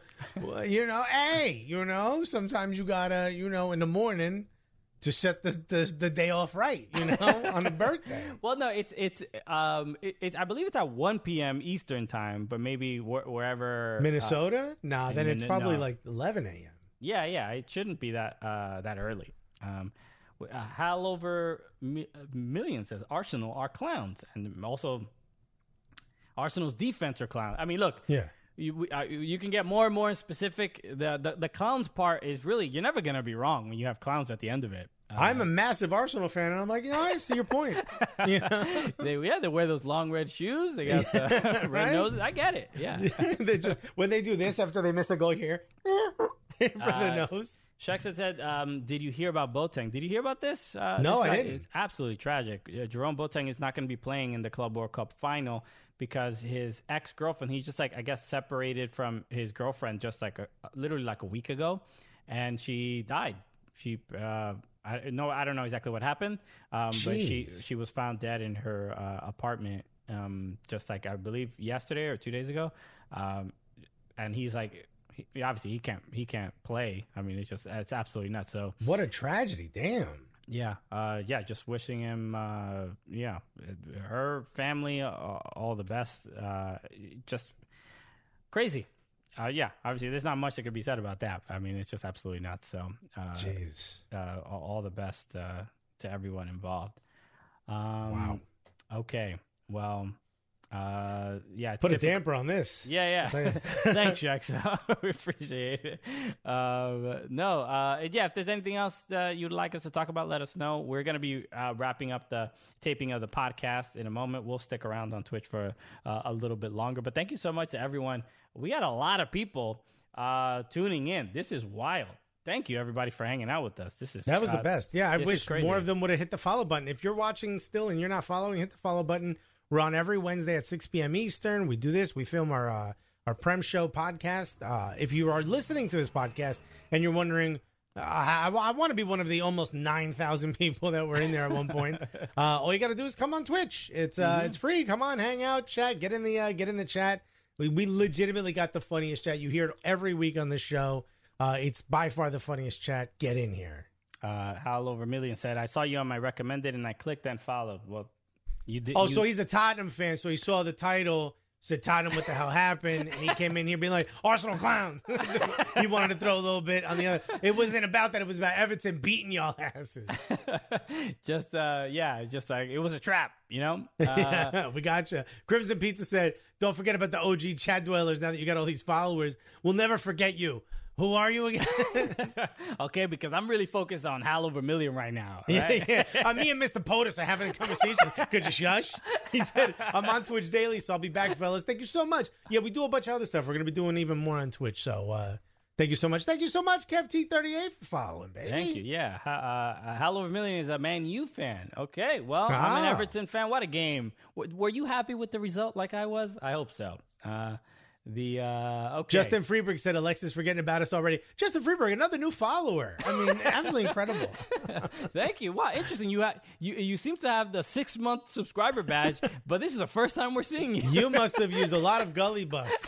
sometimes you gotta, in the morning to set the day off right, on a birthday. Well, no, it's I believe it's at 1 p.m. Eastern time, but maybe wherever Minnesota. Then it's probably like 11 a.m. Yeah, it shouldn't be that early. Hal over Million says Arsenal are clowns, and also Arsenal's defense are clowns. I mean, look, you can get more and more specific. The clowns part is really, you're never gonna be wrong when you have clowns at the end of it. I'm a massive Arsenal fan, and I'm like, I see your point. They wear those long red shoes. They got the red noses. I get it. Yeah. They just, when they do this after they miss a goal here for the nose. Shucks said, did you hear about Boateng? Did you hear about this? No, I didn't. It's absolutely tragic. Jerome Boateng is not going to be playing in the Club World Cup final because his ex-girlfriend, he's just separated from his girlfriend just literally a week ago, and she died. I don't know exactly what happened, but she was found dead in her apartment, just I believe yesterday or 2 days ago, and he's obviously he can't play. I mean, it's absolutely nuts. So what a tragedy! Damn. Yeah, just wishing him, her family, all the best. Just crazy. Obviously, there's not much that could be said about that. I mean, it's just absolutely nuts. So, all the best to everyone involved. Wow. Okay. Well, put a damper on this. Yeah. Thanks, Jax. We appreciate it. If there's anything else that you'd like us to talk about, let us know. We're going to be wrapping up the taping of the podcast in a moment. We'll stick around on Twitch for a little bit longer. But thank you so much to everyone. We had a lot of people tuning in. This is wild. Thank you, everybody, for hanging out with us. That was the best. Yeah, I wish more of them would have hit the follow button. If you're watching still and you're not following, hit the follow button. We're on every Wednesday at 6 p.m. Eastern. We do this. We film our Prem Show podcast. If you are listening to this podcast and you're wondering, I want to be one of the almost 9,000 people that were in there at one point. All you got to do is come on Twitch. It's free. Come on, hang out, chat. Get in the chat. We legitimately got the funniest chat. You hear it every week on the show. It's by far the funniest chat. Get in here. Hal over Million said, I saw you on my recommended and I clicked and followed. Well, you did. So he's a Tottenham fan. So he saw the title. So taught him what the hell happened, and he came in here being like, Arsenal clowns. He wanted to throw a little bit on the other. It wasn't about that. It was about Everton beating y'all asses. Just like it was a trap, you know? Yeah, we gotcha. Crimson Pizza said, don't forget about the OG chat dwellers now that you got all these followers. We'll never forget you. Who are you again? Okay, because I'm really focused on Halo Vermilion right now. Right? Yeah. Me and Mr. POTUS are having a conversation. Could you shush? He said, I'm on Twitch daily, so I'll be back, fellas. Thank you so much. Yeah, we do a bunch of other stuff. We're going to be doing even more on Twitch, so thank you so much. Thank you so much, KevT38, for following, baby. Thank you, yeah. Halo Vermilion is a Man U fan. Okay, well, I'm an Everton fan. What a game. Were you happy with the result like I was? I hope so. Okay. Justin Freeberg said Alexis forgetting about us already. Justin Freeberg, another new follower. I mean, absolutely incredible. Thank you. Wow, interesting. You seem to have the 6-month subscriber badge, but this is the first time we're seeing you. You must have used a lot of gully bucks.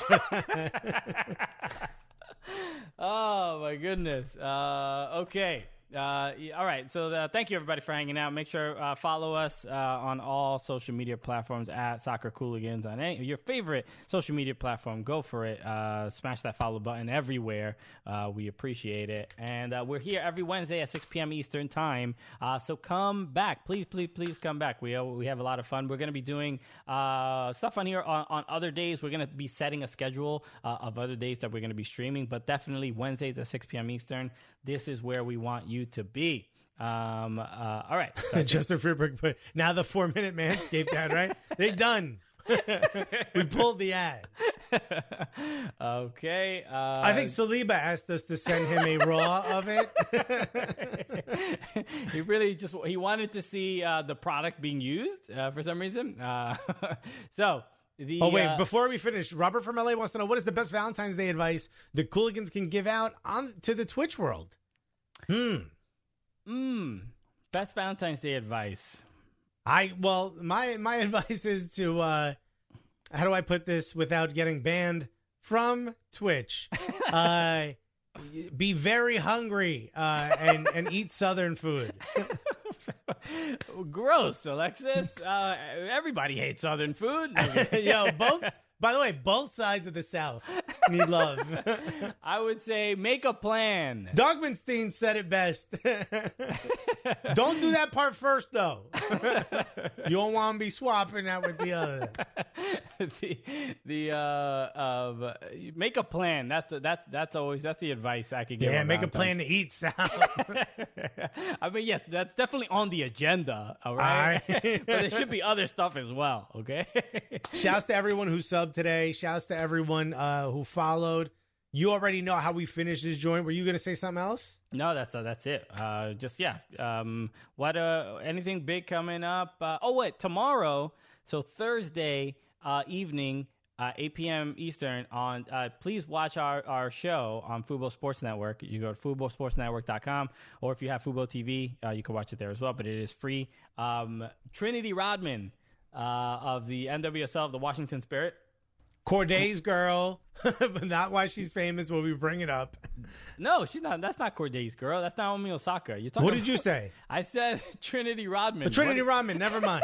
Oh my goodness. Okay. All right. So thank you everybody for hanging out. Make sure follow us on all social media platforms at Soccer Cooligans on your favorite social media platform. Go for it. Smash that follow button everywhere. We appreciate it. And we're here every Wednesday at 6 p.m. Eastern time. So come back, please come back. We have a lot of fun. We're going to be doing stuff on here on other days. We're going to be setting a schedule of other days that we're going to be streaming, but definitely Wednesdays at 6 p.m. Eastern. This is where we want you to be. All right. Justin Freeberg put, now the 4-minute Manscaped ad, right? They done. We pulled the ad. Okay. I think Saliba asked us to send him a raw of it. He wanted to see the product being used for some reason. Before we finish, Robert from LA wants to know, what is the best Valentine's Day advice the Cooligans can give out to the Twitch world? Best Valentine's Day advice. My advice is to how do I put this without getting banned from Twitch? Be very hungry and eat Southern food. Gross, Alexis. Everybody hates Southern food. Yo, by the way, both sides of the South need love. I would say make a plan. Dogmanstein said it best. Don't do that part first, though. You don't want to be swapping that with the other. Make a plan. That's the advice I could give. Yeah, make a plan to eat, Sal. I mean, yes, that's definitely on the agenda. All right, but there should be other stuff as well. Okay. Shouts to everyone who subbed today. Shouts to everyone who followed. You already know how we finish this joint. Were you going to say something else? No, that's it. Anything big coming up? Tomorrow. So Thursday evening, 8 p.m. Eastern. Please watch our show on Fubo Sports Network. You go to FuboSportsNetwork.com, or if you have Fubo TV, you can watch it there as well. But it is free. Trinity Rodman of the NWSL of the Washington Spirit. Corday's girl, but not why she's famous. Will we bring it up? No, she's not. That's not Corday's girl. That's Naomi Osaka. What did you say? I said Trinity Rodman. Trinity Rodman. Never mind.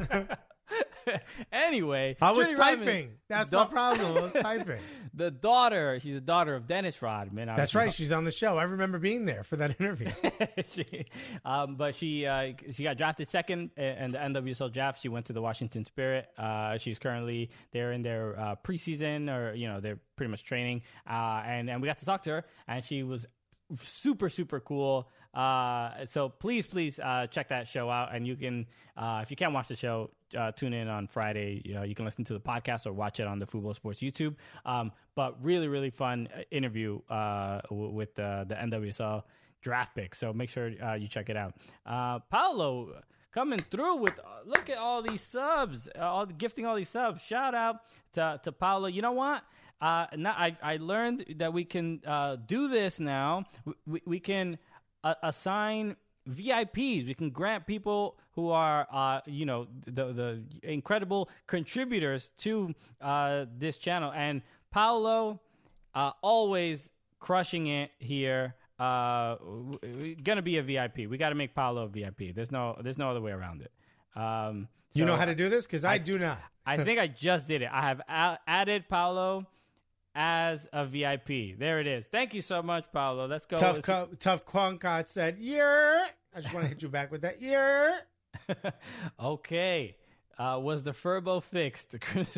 Anyway, I was typing. That's my problem. I was typing. She's the daughter of Dennis Rodman. That's right. She's on the show. I remember being there for that interview. But she got drafted second in the NWSL draft. She went to the Washington Spirit. She's currently there in their preseason, or they're pretty much training. And we got to talk to her, and she was super, super cool. So please check that show out. And you can, if you can't watch the show, tune in on Friday. You can listen to the podcast or watch it on the Fubo Sports YouTube. But really, really fun interview with the NWSL draft pick. So make sure you check it out. Paolo coming through with, look at all these subs, gifting all these subs. Shout out to Paolo. You know what? I learned that we can do this now. We can assign VIPs. We can grant people who are, the incredible contributors to this channel. And Paolo, always crushing it here. Gonna be a VIP. We got to make Paolo a VIP. There's no other way around it. You know how to do this? Because I do not. I think I just did it. I have added Paolo as a VIP. There it is. Thank you so much, Paolo. Let's go. Tough Quancott said, "Yeah." I just want to hit you back with that. Yeah. Okay. Was the Furbo fixed?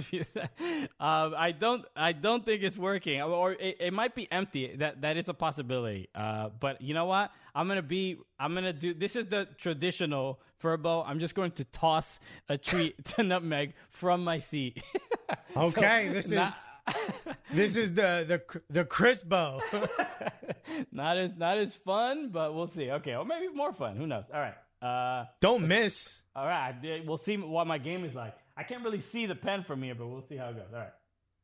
I don't think it's working, or it might be empty. That is a possibility. But you know what? I'm gonna do. This is the traditional Furbo. I'm just going to toss a treat to Nutmeg from my seat. Okay, so, this is the Crispo. Not as fun, but we'll see. Okay, or maybe more fun. Who knows? All right. Don't miss. All right, we'll see what my game is like. I can't really see the pen from here, but we'll see how it goes. All right.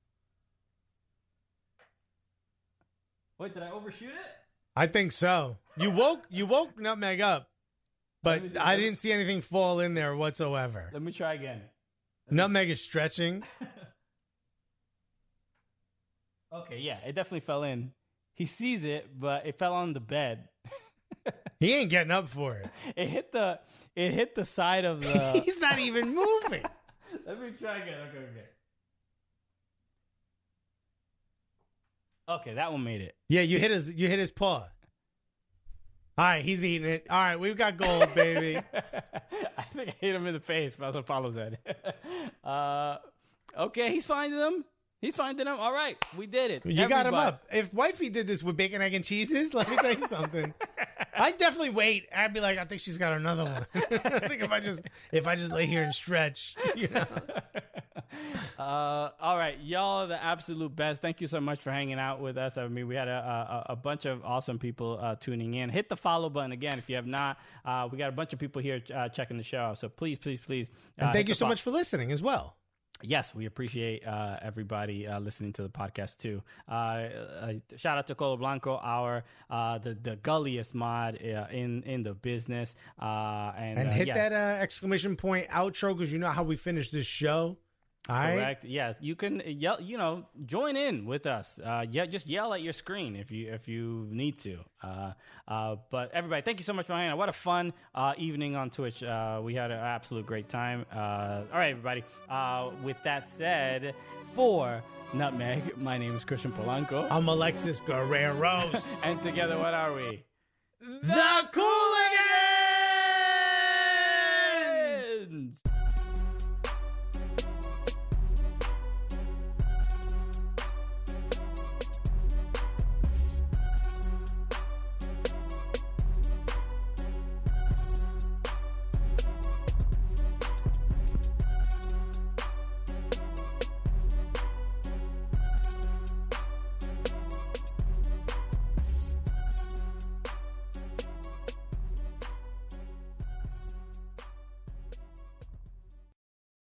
Wait, did I overshoot it? I think so. You woke Nutmeg up, but I didn't see anything fall in there whatsoever. Let me try again. Nutmeg is stretching. Okay, yeah, it definitely fell in. He sees it, but it fell on the bed. He ain't getting up for it. It hit the side of the. He's not even moving. Let me try again. Okay, that one made it. Yeah, you hit his paw. All right, he's eating it. All right, we've got gold, baby. I think I hit him in the face. That's what Paulo said. Okay, he's finding them. All right, we did it. You got him up. If Wifey did this with bacon, egg, and cheeses, let me tell you something. I'd definitely wait. I'd be like, I think she's got another one. I think if I just lay here and stretch, you know. All right, y'all are the absolute best. Thank you so much for hanging out with us. I mean, we had a bunch of awesome people tuning in. Hit the follow button again if you have not. We got a bunch of people here checking the show out. So please. And thank you so much for listening as well. Yes, we appreciate everybody listening to the podcast too. Shout out to Colo Blanco, the gulliest mod in the business. And hit that exclamation point outro, because you know how we finish this show. All Correct. right? Yes, you can yell. Join in with us. Just yell at your screen if you need to. But everybody, thank you so much for hanging out. What a fun evening on Twitch. We had an absolute great time. All right, everybody. With that said, for Nutmeg, my name is Christian Polanco. I'm Alexis Guerreros. And together, what are we? The Cool